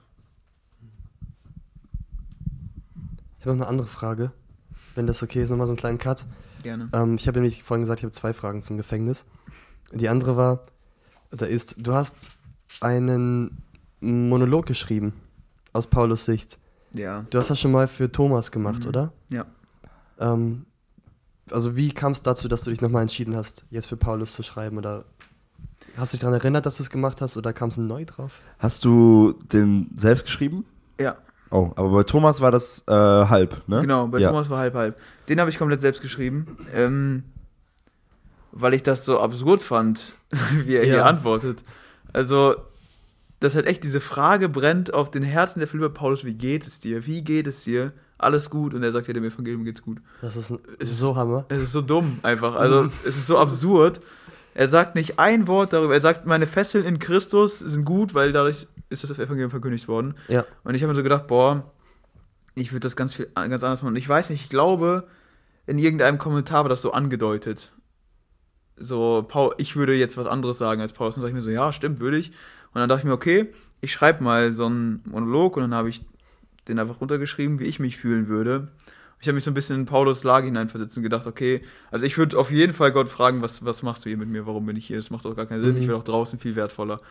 Ich habe noch eine andere Frage, wenn das okay ist, nochmal so einen kleinen Cut.
Gerne.
Ähm, ich habe nämlich vorhin gesagt, ich habe zwei Fragen zum Gefängnis. Die andere war, da ist, du hast einen Monolog geschrieben, aus Paulus Sicht.
Ja.
Du hast das schon mal für Thomas gemacht,
Mhm.
oder?
Ja.
Ähm, also wie kam es dazu, dass du dich nochmal entschieden hast, jetzt für Paulus zu schreiben? Oder hast du dich daran erinnert, dass du es gemacht hast, oder kam es neu drauf?
Hast du den selbst geschrieben?
Ja,
Oh, aber bei Thomas war das äh, halb, ne?
genau, bei
Ja.
Thomas war halb halb. Den habe ich komplett selbst geschrieben, ähm, weil ich das so absurd fand, wie er
Ja.
hier antwortet. Also, dass halt echt diese Frage brennt auf den Herzen der Philipper: Paulus, wie geht es dir? Wie geht es dir? Alles gut? Und er sagt, ja, dem Evangelium geht's gut.
Das ist, ein,
Es ist-
so Hammer.
Es ist so dumm einfach. Also, es ist so absurd. Er sagt nicht ein Wort darüber. Er sagt, meine Fesseln in Christus sind gut, weil dadurch ist das Evangelium verkündigt worden.
Ja.
Und ich habe mir so gedacht, boah, ich würde das ganz viel ganz anders machen. Und ich weiß nicht, ich glaube, in irgendeinem Kommentar war das so angedeutet. So, Paul, ich würde jetzt was anderes sagen als Paulus. Und dann sage ich mir so, ja, stimmt, würde ich. Und dann dachte ich mir, okay, ich schreibe mal so einen Monolog und dann habe ich den einfach runtergeschrieben, wie ich mich fühlen würde. Ich habe mich so ein bisschen in Paulus Lage hineinversetzt und gedacht, okay, also ich würde auf jeden Fall Gott fragen, was, was machst du hier mit mir, warum bin ich hier? Das macht doch gar keinen Sinn,
Mhm.
ich wäre doch draußen viel wertvoller.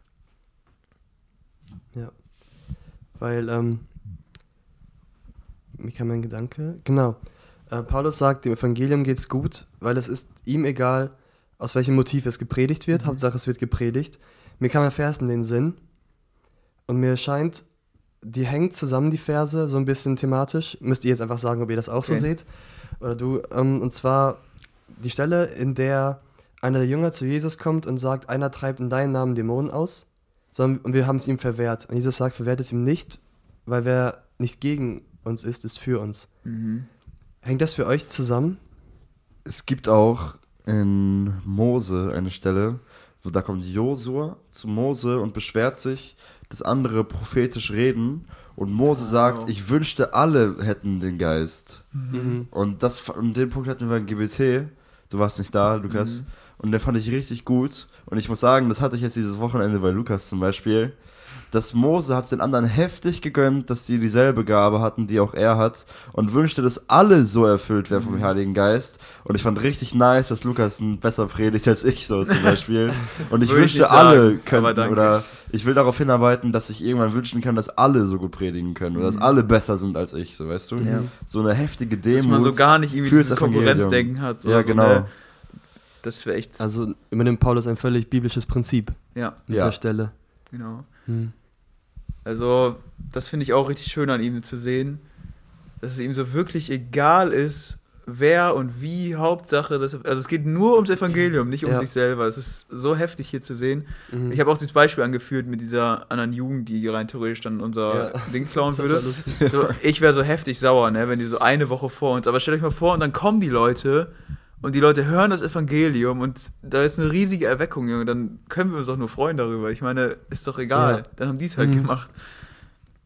Ja. Weil, ähm, wie kam mein Gedanke? Genau. Äh, Paulus sagt, dem Evangelium geht's gut, weil es ist ihm egal, aus welchem Motiv es gepredigt wird.
Mhm.
Hauptsache, es wird gepredigt. Mir kam ein Vers in den Sinn und mir scheint, die hängt zusammen, die Verse, so ein bisschen thematisch. Müsst ihr jetzt einfach sagen, ob ihr das auch so
Okay.
seht. Oder du. Ähm, und zwar die Stelle, in der einer der Jünger zu Jesus kommt und sagt, einer treibt in deinem Namen Dämonen aus, sondern und wir haben es ihm verwehrt. Und Jesus sagt, verwehrt es ihm nicht, weil wer nicht gegen uns ist, ist für uns.
Mhm.
Hängt das für euch zusammen?
Es gibt auch in Mose eine Stelle, wo da kommt Josua zu Mose und beschwert sich, dass andere prophetisch reden. Und Mose
Wow.
sagt, ich wünschte, alle hätten den Geist.
Mhm.
Und das, und den Punkt hatten wir in G B T. Du warst nicht da, Lukas.
Mhm.
Und den fand ich richtig gut. Und ich muss sagen, das hatte ich jetzt dieses Wochenende bei Lukas zum Beispiel. Dass Mose hat es den anderen heftig gegönnt, dass die dieselbe Gabe hatten, die auch er hat. Und wünschte, dass alle so erfüllt werden vom
Mhm.
Heiligen Geist. Und ich fand richtig nice, dass Lukas ein besser predigt als ich so zum Beispiel. Und ich
Würde ich
wünschte,
nicht sagen,
alle
aber
könnten.
danke.
Oder ich will darauf hinarbeiten, dass ich irgendwann wünschen kann, dass alle so gut predigen können. Oder dass
Mhm.
alle besser sind als ich, so weißt du.
Ja.
So eine heftige Demut.
Dass man so gar nicht irgendwie
fürs
dieses
Evangelium.
Konkurrenzdenken hat. So,
Ja,
so
genau.
eine, das wäre echt,
Also übernimmt Paulus ein völlig biblisches Prinzip
ja,
an
Ja.
dieser Stelle.
genau.
Hm.
Also, das finde ich auch richtig schön an ihm zu sehen, dass es ihm so wirklich egal ist, wer und wie, Hauptsache, das, also es geht nur ums Evangelium, nicht um
Ja.
sich selber. Es ist so heftig hier zu sehen.
Mhm.
Ich habe auch dieses Beispiel angeführt mit dieser anderen Jugend, die rein theoretisch dann unser
Ja.
Ding klauen
Das war
würde.
lustig.
So, ich wäre so heftig sauer, ne, wenn die so eine Woche vor uns, aber stellt euch mal vor, und dann kommen die Leute und die Leute hören das Evangelium und da ist eine riesige Erweckung, Junge, dann können wir uns doch nur freuen darüber. Ich meine, ist doch egal,
Ja.
dann haben die es halt
Mhm.
gemacht.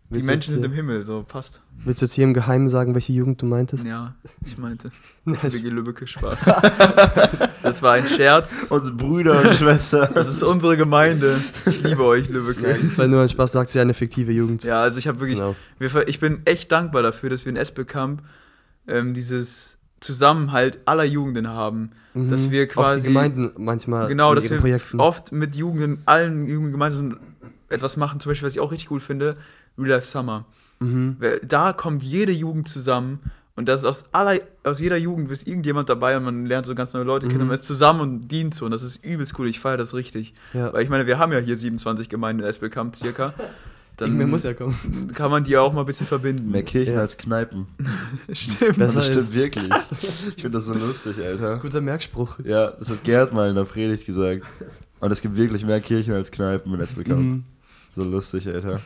Die
Willst
Menschen
du
sind
jetzt
im Himmel, so passt.
hier, willst du jetzt hier im Geheimen sagen, welche Jugend du meintest?
Ja, ich meinte,
Ja, ich-
W G Lübbecke, Spaß. Das war ein Scherz.
Unsere Brüder und Schwestern.
Das ist unsere Gemeinde. Ich liebe euch, Lübbecke.
Das war nur ein Spaß, du sagst ja eine fiktive Jugend.
Ja, also ich habe wirklich,
Genau.
wir, ver- ich bin echt dankbar dafür, dass wir in Espelkamp ähm, dieses Zusammenhalt aller Jugenden haben.
Mhm.
Dass wir
Auch
quasi,
die Gemeinden manchmal
genau,
in
dass
ihren
wir
Projekten.
oft mit Jugenden, allen Jugenden gemeinsam etwas machen, zum Beispiel, was ich auch richtig cool finde, Real Life Summer.
Mhm.
Weil Da kommt jede Jugend zusammen und das ist aus, aller, aus jeder Jugend ist irgendjemand dabei und man lernt so ganz neue Leute
Mhm.
kennen und man ist zusammen und dient so und das ist übelst cool, ich feiere das richtig.
Ja.
Weil ich meine, wir haben ja hier siebenundzwanzig Gemeinden in Espelkamp circa. Dann
Irgendwer muss ja kommen.
kann man die auch mal ein bisschen verbinden.
Mehr Kirchen
Ja.
als Kneipen.
Stimmt.
Besser
Das stimmt
ist-
wirklich. Ich finde das so lustig, Alter.
Guter Merkspruch.
Ja, das hat Gerd mal in der Predigt gesagt. Und es gibt wirklich mehr Kirchen als Kneipen in Espelkamp.
Mhm.
So lustig, Alter.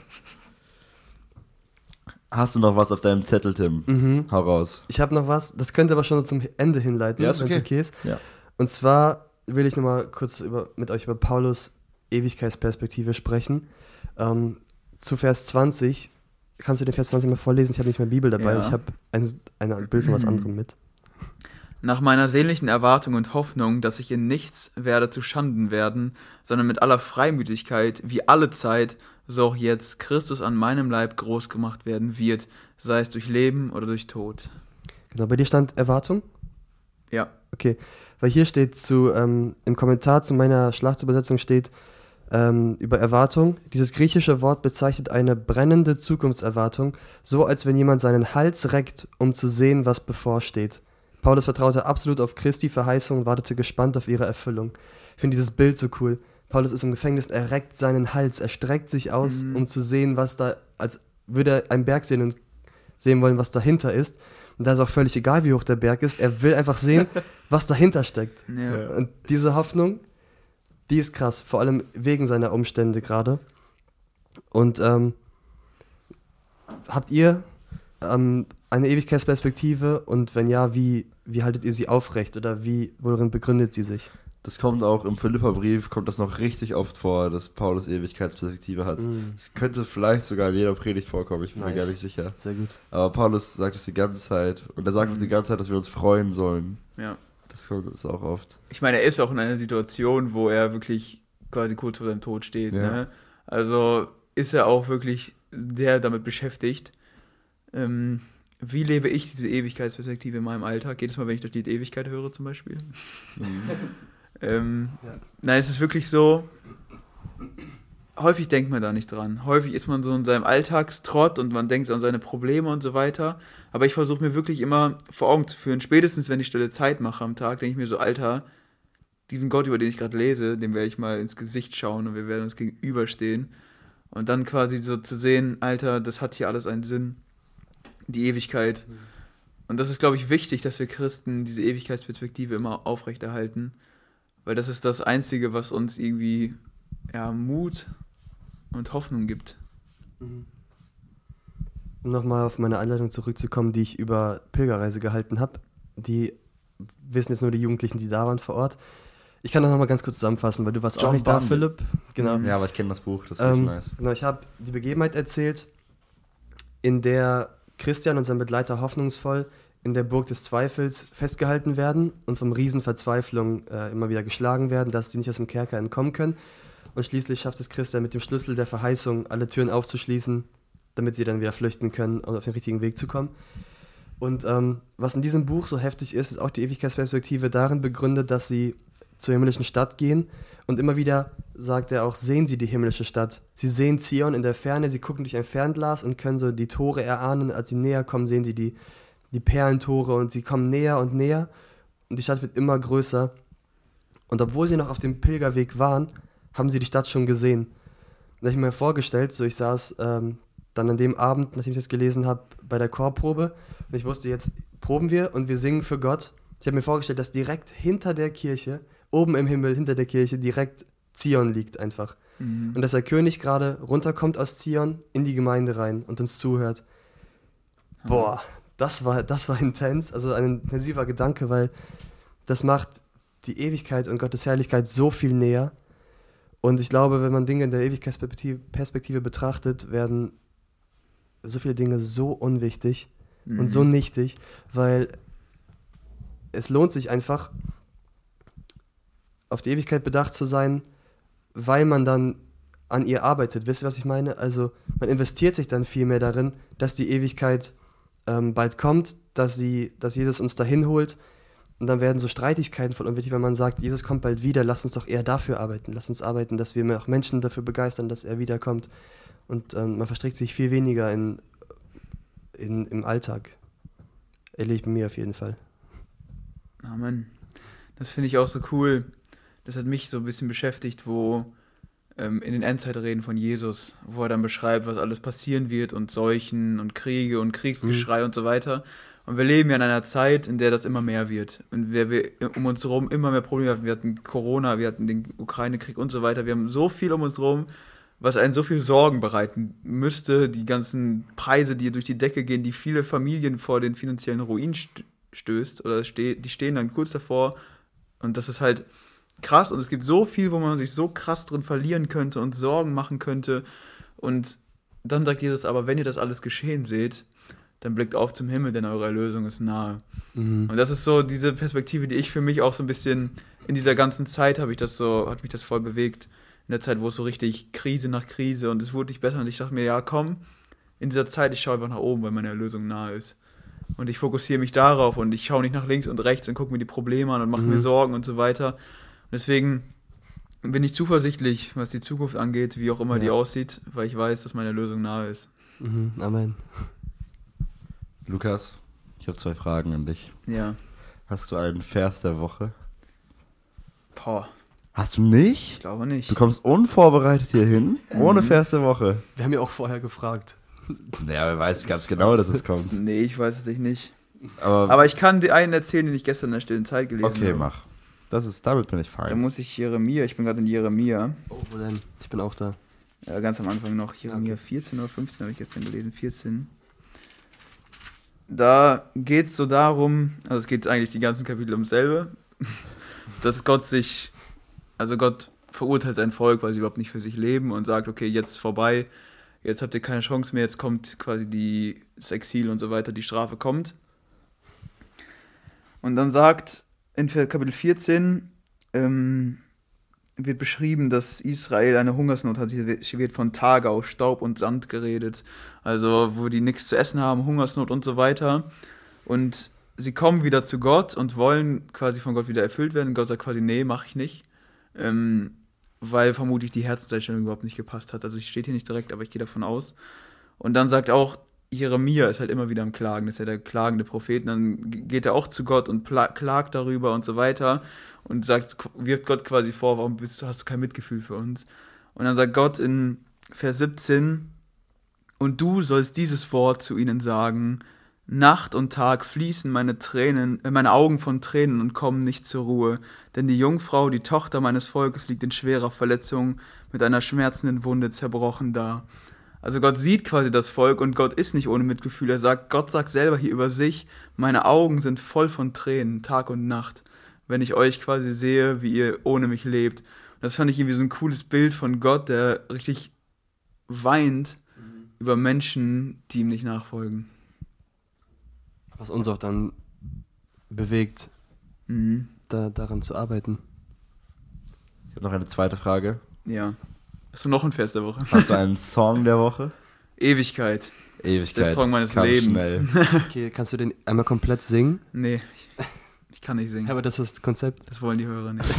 Hast du noch was auf deinem Zettel, Tim?
Mhm.
Hau raus.
Ich habe noch was, das könnte aber schon zum Ende hinleiten,
Ja, ist
wenn's
okay.
okay ist.
Ja.
Und zwar will ich nochmal kurz über, mit euch über Paulus Ewigkeitsperspektive sprechen. Ähm, zu Vers zwanzig, kannst du den Vers zwanzig mal vorlesen? Ich habe nicht mehr Bibel dabei,
Ja.
ich habe ein, ein Bild von was anderem mit.
Nach meiner sehnlichen Erwartung und Hoffnung, dass ich in nichts werde zu Schanden werden, sondern mit aller Freimütigkeit, wie alle Zeit, so auch jetzt, Christus an meinem Leib groß gemacht werden wird, sei es durch Leben oder durch Tod.
Genau, bei dir stand Erwartung?
Ja.
Okay, weil hier steht zu, ähm, im Kommentar zu meiner Schlachtübersetzung steht ähm, über Erwartung. Dieses griechische Wort bezeichnet eine brennende Zukunftserwartung, so als wenn jemand seinen Hals reckt, um zu sehen, was bevorsteht. Paulus vertraute absolut auf Christi Verheißung und wartete gespannt auf ihre Erfüllung. Ich finde dieses Bild so cool. Paulus ist im Gefängnis, er reckt seinen Hals, er streckt sich aus,
Mhm.
um zu sehen, was da, als würde er einen Berg sehen und sehen wollen, was dahinter ist. Und da ist auch völlig egal, wie hoch der Berg ist. Er will einfach sehen, was dahinter steckt.
Ja.
Und diese Hoffnung, die ist krass, vor allem wegen seiner Umstände gerade. Und ähm, habt ihr ähm, eine Ewigkeitsperspektive und wenn ja, wie, wie haltet ihr sie aufrecht oder wie, worin begründet sie sich?
Das kommt auch im Philipperbrief, kommt das noch richtig oft vor, dass Paulus Ewigkeitsperspektive hat.
Mm.
Es könnte vielleicht sogar in jeder Predigt vorkommen, ich bin mir
Nice.
gar nicht sicher.
Sehr gut.
Aber Paulus sagt es die ganze Zeit. Und er sagt auch
Mhm.
die ganze Zeit, dass wir uns freuen sollen.
Ja.
Das kommt das auch oft.
Ich meine, er ist auch in einer Situation, wo er wirklich quasi kurz vor seinem Tod steht.
Ja.
Ne? Also ist er auch wirklich sehr damit beschäftigt. Ähm, wie lebe ich diese Ewigkeitsperspektive in meinem Alltag? Jedes Mal, wenn ich das Lied Ewigkeit höre zum Beispiel. ähm,
Ja.
Nein, es ist wirklich so, häufig denkt man da nicht dran. Häufig ist man so in seinem Alltagstrott und man denkt so an seine Probleme und so weiter. Aber ich versuche mir wirklich immer vor Augen zu führen, spätestens wenn ich stille Zeit mache am Tag, denke ich mir so, Alter, diesen Gott, über den ich gerade lese, dem werde ich mal ins Gesicht schauen und wir werden uns gegenüberstehen. Und dann quasi so zu sehen, Alter, das hat hier alles einen Sinn. Die Ewigkeit. Und das ist, glaube ich, wichtig, dass wir Christen diese Ewigkeitsperspektive immer aufrechterhalten. Weil das ist das Einzige, was uns irgendwie ja, Mut und Hoffnung gibt.
Um nochmal auf meine Einleitung zurückzukommen, die ich über Pilgerreise gehalten habe. Die wissen jetzt nur die Jugendlichen, die da waren vor Ort. Ich kann das nochmal ganz kurz zusammenfassen, weil du warst auch
John
nicht da,
Bunyan.
Philipp. Genau.
Ja, aber ich kenne das Buch, das ist richtig
Ähm,
nice.
genau, ich habe die Begebenheit erzählt, in der Christian und sein Begleiter hoffnungsvoll in der Burg des Zweifels festgehalten werden und vom Riesen Verzweiflung äh, immer wieder geschlagen werden, dass sie nicht aus dem Kerker entkommen können. Und schließlich schafft es Christian mit dem Schlüssel der Verheißung, alle Türen aufzuschließen, damit sie dann wieder flüchten können und auf den richtigen Weg zu kommen. Und ähm, was in diesem Buch so heftig ist, ist auch die Ewigkeitsperspektive darin begründet, dass sie zur himmlischen Stadt gehen und immer wieder sagt er auch, sehen sie die himmlische Stadt. Sie sehen Zion in der Ferne, sie gucken durch ein Fernglas und können so die Tore erahnen. Als sie näher kommen, sehen sie die, die Perlentore und sie kommen näher und näher und die Stadt wird immer größer. Und obwohl sie noch auf dem Pilgerweg waren, haben sie die Stadt schon gesehen. Da habe ich mir vorgestellt, so ich saß ähm, dann an dem Abend, nachdem ich das gelesen habe, bei der Chorprobe und ich wusste, jetzt proben wir und wir singen für Gott. Ich habe mir vorgestellt, dass direkt hinter der Kirche, oben im Himmel, hinter der Kirche, direkt Zion liegt einfach.
Mhm.
Und dass der König gerade runterkommt aus Zion in die Gemeinde rein und uns zuhört. Boah, das war, das war intens, also ein intensiver Gedanke, weil das macht die Ewigkeit und Gottes Herrlichkeit so viel näher. Und ich glaube, wenn man Dinge in der Ewigkeitsperspektive Perspektive betrachtet, werden so viele Dinge so unwichtig
Mhm.
und so nichtig, weil es lohnt sich einfach, auf die Ewigkeit bedacht zu sein, weil man dann an ihr arbeitet. Wisst ihr, was ich meine? Also man investiert sich dann viel mehr darin, dass die Ewigkeit ähm, bald kommt, dass, sie, dass Jesus uns dahin holt. Und dann werden so Streitigkeiten voll unwichtig, wenn man sagt, Jesus kommt bald wieder, lass uns doch eher dafür arbeiten. Lass uns arbeiten, dass wir auch Menschen dafür begeistern, dass er wiederkommt. Und ähm, man verstrickt sich viel weniger in, in, im Alltag. Erlebe ich bei mir auf jeden Fall.
Amen. Das finde ich auch so cool. Das hat mich so ein bisschen beschäftigt, wo ähm, in den Endzeitreden von Jesus, wo er dann beschreibt, was alles passieren wird und Seuchen und Kriege und Kriegsgeschrei mhm. und so weiter. Und wir leben ja in einer Zeit, in der das immer mehr wird. Und wir, wir um uns herum immer mehr Probleme hatten. Wir hatten Corona, wir hatten den Ukraine-Krieg und so weiter. Wir haben so viel um uns herum, was einen so viel Sorgen bereiten müsste. Die ganzen Preise, die durch die Decke gehen, die viele Familien vor den finanziellen Ruin st- stößt. Oder ste- die stehen dann kurz davor. Und das ist halt krass. Und es gibt so viel, wo man sich so krass drin verlieren könnte und Sorgen machen könnte. Und dann sagt Jesus aber, wenn ihr das alles geschehen seht, dann blickt auf zum Himmel, denn eure Erlösung ist nahe. Mhm. Und das ist so diese Perspektive, die ich für mich auch so ein bisschen, in dieser ganzen Zeit habe ich das so, hat mich das voll bewegt, in der Zeit, wo es so richtig Krise nach Krise und es wurde nicht besser und ich dachte mir, ja komm, in dieser Zeit, ich schaue einfach nach oben, weil meine Erlösung nahe ist. Und ich fokussiere mich darauf und ich schaue nicht nach links und rechts und gucke mir die Probleme an und mache mhm. mir Sorgen und so weiter. Und deswegen bin ich zuversichtlich, was die Zukunft angeht, wie auch immer ja. die aussieht, weil ich weiß, dass meine Erlösung nahe ist.
Mhm. Amen.
Lukas, ich habe zwei Fragen an dich.
Ja.
Hast du einen Vers der Woche?
Boah.
Hast du nicht?
Ich glaube nicht.
Du kommst unvorbereitet hier hin, ohne Vers der Woche.
Wir haben ja auch vorher gefragt.
Naja, wer weiß ganz genau, dass es kommt.
Nee, ich weiß es nicht.
Aber,
Aber ich kann dir einen erzählen, den ich gestern in der stillen Zeit gelesen
okay,
habe.
Okay, mach. Das ist, damit bin ich fein.
Da muss ich Jeremia, ich bin gerade in Jeremia.
Oh, wo denn? Ich bin auch da.
Ja, ganz am Anfang noch. Jeremia
okay.
vierzehn oder fünfzehn habe ich gestern gelesen. vierzehn. Da geht es so darum, also es geht eigentlich die ganzen Kapitel ums selbe, dass Gott sich, also Gott verurteilt sein Volk, weil sie überhaupt nicht für sich leben und sagt, okay, jetzt ist vorbei, jetzt habt ihr keine Chance mehr, jetzt kommt quasi die, das Exil und so weiter, die Strafe kommt. Und dann sagt in Kapitel vierzehn, ähm, wird beschrieben, dass Israel eine Hungersnot hat. Hier wird von Tagau, Staub und Sand geredet. Also wo die nichts zu essen haben, Hungersnot und so weiter. Und sie kommen wieder zu Gott und wollen quasi von Gott wieder erfüllt werden. Und Gott sagt quasi, nee, mache ich nicht. Ähm, weil vermutlich die Herzenseinstellung überhaupt nicht gepasst hat. Also ich stehe hier nicht direkt, aber ich gehe davon aus. Und dann sagt auch, Jeremia ist halt immer wieder am Klagen. Das ist ja der klagende Prophet. Und dann geht er auch zu Gott und pla- klagt darüber und so weiter. Und sagt, wirft Gott quasi vor, warum bist du, hast du kein Mitgefühl für uns? Und dann sagt Gott in Vers siebzehn, und du sollst dieses Wort zu ihnen sagen, Nacht und Tag fließen meine Tränen, äh, meine Augen von Tränen und kommen nicht zur Ruhe, denn die Jungfrau, die Tochter meines Volkes, liegt in schwerer Verletzung, mit einer schmerzenden Wunde zerbrochen da. Also Gott sieht quasi das Volk und Gott ist nicht ohne Mitgefühl. Er sagt, Gott sagt selber hier über sich, meine Augen sind voll von Tränen, Tag und Nacht, wenn ich euch quasi sehe, wie ihr ohne mich lebt. Und das fand ich irgendwie so ein cooles Bild von Gott, der richtig weint mhm. über Menschen, die ihm nicht nachfolgen.
Was uns auch dann bewegt, mhm. da, daran zu arbeiten.
Ich habe noch eine zweite Frage.
Ja. Hast du noch einen Vers der Woche?
Hast du einen Song der Woche?
Ewigkeit.
Ewigkeit.
Der Song meines Lebens.
Okay, kannst du den einmal komplett singen?
Nee, ich, ich kann nicht singen.
Aber das ist das Konzept.
Das wollen die Hörer nicht.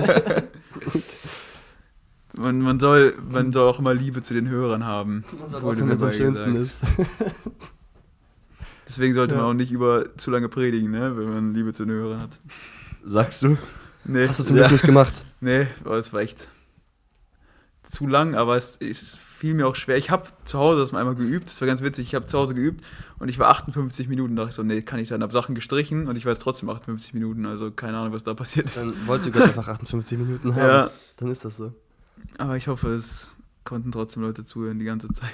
man, man, soll, man soll auch immer Liebe zu den Hörern haben.
Man soll auch, wenn es am schönsten ist.
Deswegen sollte
ja.
man auch nicht über zu lange predigen, ne, wenn man Liebe zu den Hörern hat.
Sagst du?
Nee.
Hast du es zum Glück ja. nicht gemacht?
Nee, aber es war echt zu lang, aber es, es fiel mir auch schwer. Ich habe zu Hause das mal einmal geübt, das war ganz witzig, ich habe zu Hause geübt und ich war achtundfünfzig Minuten, da dachte ich so, nee, kann nicht sein, habe Sachen gestrichen und ich war jetzt trotzdem achtundfünfzig Minuten, also keine Ahnung, was da passiert ist.
Dann wollte Gott einfach achtundfünfzig Minuten haben,
ja.
Dann ist das so.
Aber ich hoffe, es konnten trotzdem Leute zuhören die ganze Zeit.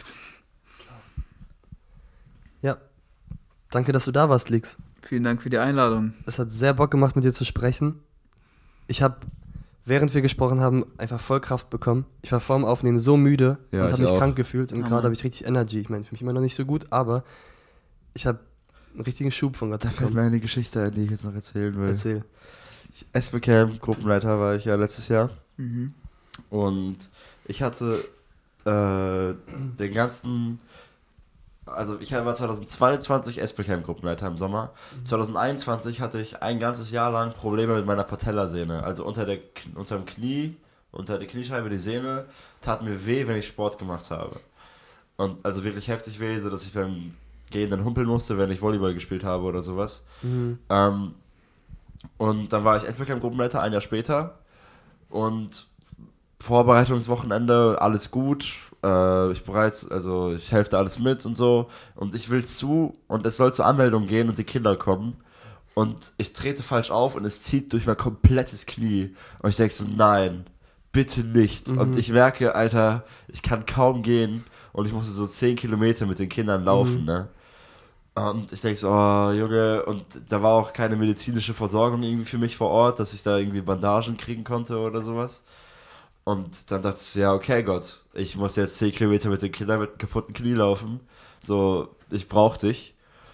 Ja, danke, dass du da warst, Lix.
Vielen Dank für die Einladung.
Es hat sehr Bock gemacht, mit dir zu sprechen. Ich habe während wir gesprochen haben, einfach voll Kraft bekommen. Ich war vor dem Aufnehmen so müde
Ja,
und
ich
habe mich
auch.
krank gefühlt. Und
Ja,
gerade
Mann.
habe ich richtig Energy. Ich meine, für mich immer noch nicht so gut, aber ich habe einen richtigen Schub von Gott
Da fällt
bekommen.
mir eine Geschichte ein, die ich jetzt noch erzählen will.
Erzähl.
S B Camp, Gruppenleiter war ich ja letztes Jahr.
Mhm.
Und ich hatte äh, den ganzen, also ich war zweitausendzweiundzwanzig S B Camp Gruppenleiter im Sommer. zweitausendeinundzwanzig hatte ich ein ganzes Jahr lang Probleme mit meiner Patellasehne. Also unter der unter dem Knie, unter der Kniescheibe, die Sehne tat mir weh, wenn ich Sport gemacht habe. Und also wirklich heftig weh, so dass ich beim Gehen dann humpeln musste, wenn ich Volleyball gespielt habe oder sowas.
Mhm.
Ähm, und dann war ich S B Camp Gruppenleiter ein Jahr später und Vorbereitungswochenende, alles gut. Äh, ich bereit, also ich helfe da alles mit und so. Und ich will zu und es soll zur Anmeldung gehen und die Kinder kommen. Und ich trete falsch auf und es zieht durch mein komplettes Knie. Und ich denke so, nein, bitte nicht.
Mhm.
Und ich merke, Alter, ich kann kaum gehen. Und ich musste so zehn Kilometer mit den Kindern laufen,
Mhm.
ne? Und ich denke so, oh, Junge, und da war auch keine medizinische Versorgung irgendwie für mich vor Ort, dass ich da irgendwie Bandagen kriegen konnte oder sowas. Und dann dachte ich, ja, okay, Gott, ich muss jetzt zehn Kilometer mit den Kindern mit einem kaputten Knie laufen. So, ich brauch dich.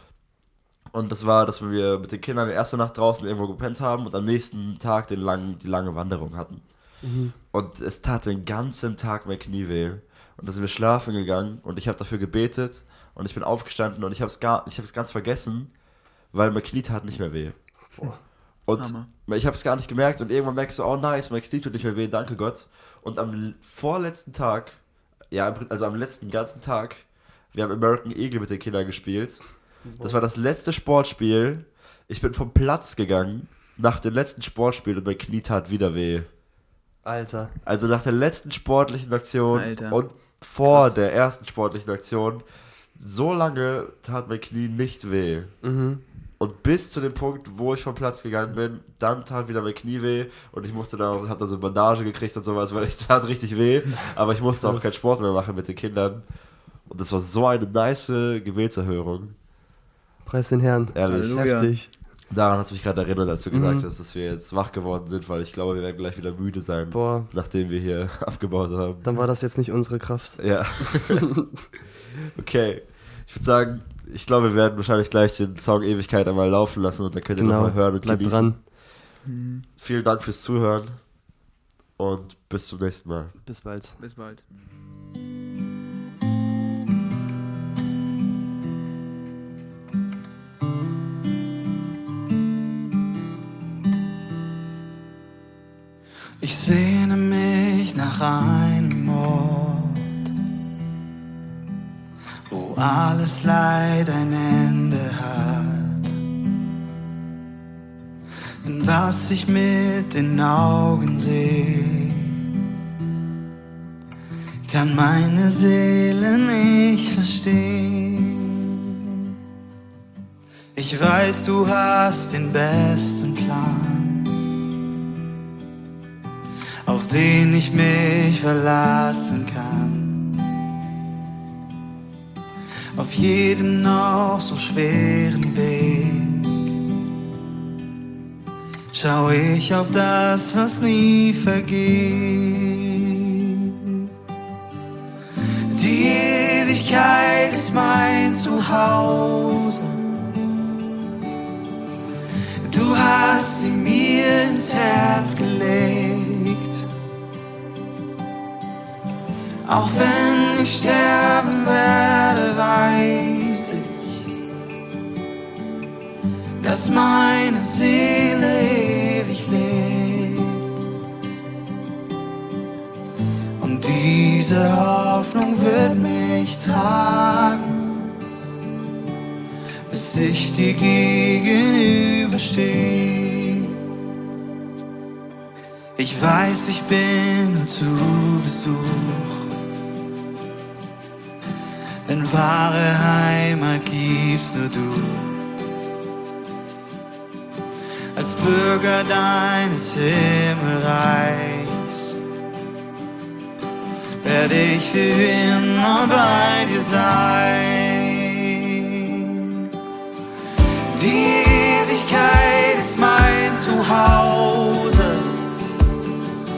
Und das war, dass wir mit den Kindern die erste Nacht draußen irgendwo gepennt haben und am nächsten Tag den langen, die lange Wanderung hatten.
Mhm.
Und es tat den ganzen Tag mein Knie weh. Und da sind wir schlafen gegangen und ich habe dafür gebetet und ich bin aufgestanden und ich habe es gar, ich habe es ganz vergessen, weil mein Knie tat nicht mehr weh.
Boah.
Und
Hammer.
ich habe es gar nicht gemerkt und irgendwann merkst du, oh nice, mein Knie tut nicht mehr weh, danke Gott. Und am vorletzten Tag, ja, also am letzten ganzen Tag, wir haben American Eagle mit den Kindern gespielt. Das war das letzte Sportspiel. Ich bin vom Platz gegangen nach dem letzten Sportspiel und mein Knie tat wieder weh.
Alter.
Also nach der letzten sportlichen Aktion
Alter.
und vor
Krass.
der ersten sportlichen Aktion, so lange tat mein Knie nicht weh.
Mhm.
Und bis zu dem Punkt, wo ich vom Platz gegangen bin, dann tat wieder mein Knie weh und ich musste dann, hab dann so eine Bandage gekriegt und sowas, weil es tat richtig weh, aber ich musste auch
Krass.
keinen Sport mehr machen mit den Kindern. Und das war so eine nice Gebetserhörung.
Preis den Herrn.
Ehrlich.
Halleluja.
Heftig.
Daran hast du mich gerade erinnert, als du gesagt
Mhm.
hast, dass wir jetzt wach geworden sind, weil ich glaube, wir werden gleich wieder müde sein,
Boah,
nachdem wir hier abgebaut haben.
dann war das jetzt nicht unsere Kraft.
Ja. Okay. Ich würde sagen, ich glaube, wir werden wahrscheinlich gleich den Song Ewigkeit einmal laufen lassen und dann könnt ihr
Genau.
nochmal hören und
Bleibt
genießen.
dran.
Mhm.
Vielen Dank fürs Zuhören und bis zum nächsten Mal.
Bis bald.
Bis bald.
Ich sehne mich nach einem Ort, wo alles Leid ein Ende hat. In was ich mit den Augen sehe, kann meine Seele nicht verstehen. Ich weiß, du hast den besten Plan, auf den ich mich verlassen kann. Auf jedem noch so schweren Weg schau ich auf das, was nie vergeht. Die Ewigkeit ist mein Zuhause. Du hast sie mir ins Herz gelegt. Auch wenn ich sterben werde, weiß ich, dass meine Seele ewig lebt. Und diese Hoffnung wird mich tragen, bis ich dir gegenüberstehe. Ich weiß, ich bin nur zu Besuch, denn wahre Heimat gibst nur du. Als Bürger deines Himmelreichs werde ich für immer bei dir sein. Die Ewigkeit ist mein Zuhause.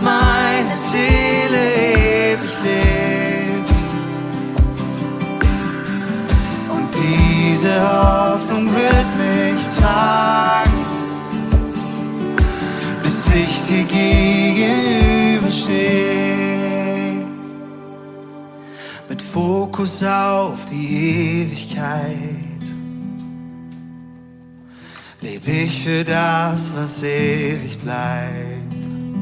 meine Seele ewig lebt. Und diese Hoffnung wird mich tragen, bis ich dir gegenüberstehe. Mit Fokus auf die Ewigkeit leb ich für das, was ewig bleibt.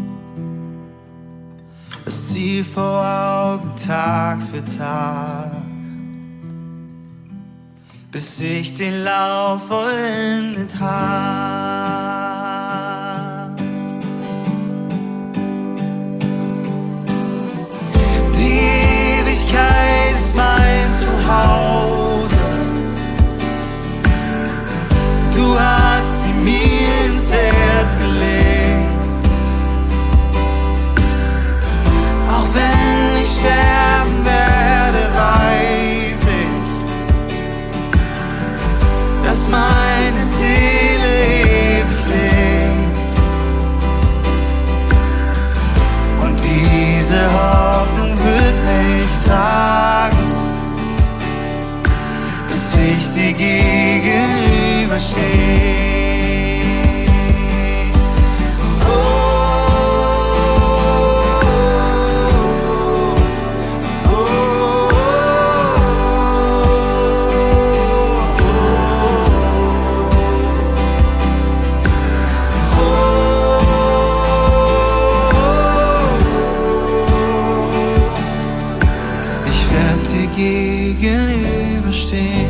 Das Ziel vor Augen Tag für Tag, bis ich den Lauf vollendet hab. Die Ewigkeit ist mein Zuhause. Du hast sie mir ins Herz gelegt. Auch wenn ich sterben werde, weiß ich, dass meine Seele ewig lebt. Und diese Hoffnung wird mich tragen, bis ich dir gegenüberstehe. Gegenüberstehen.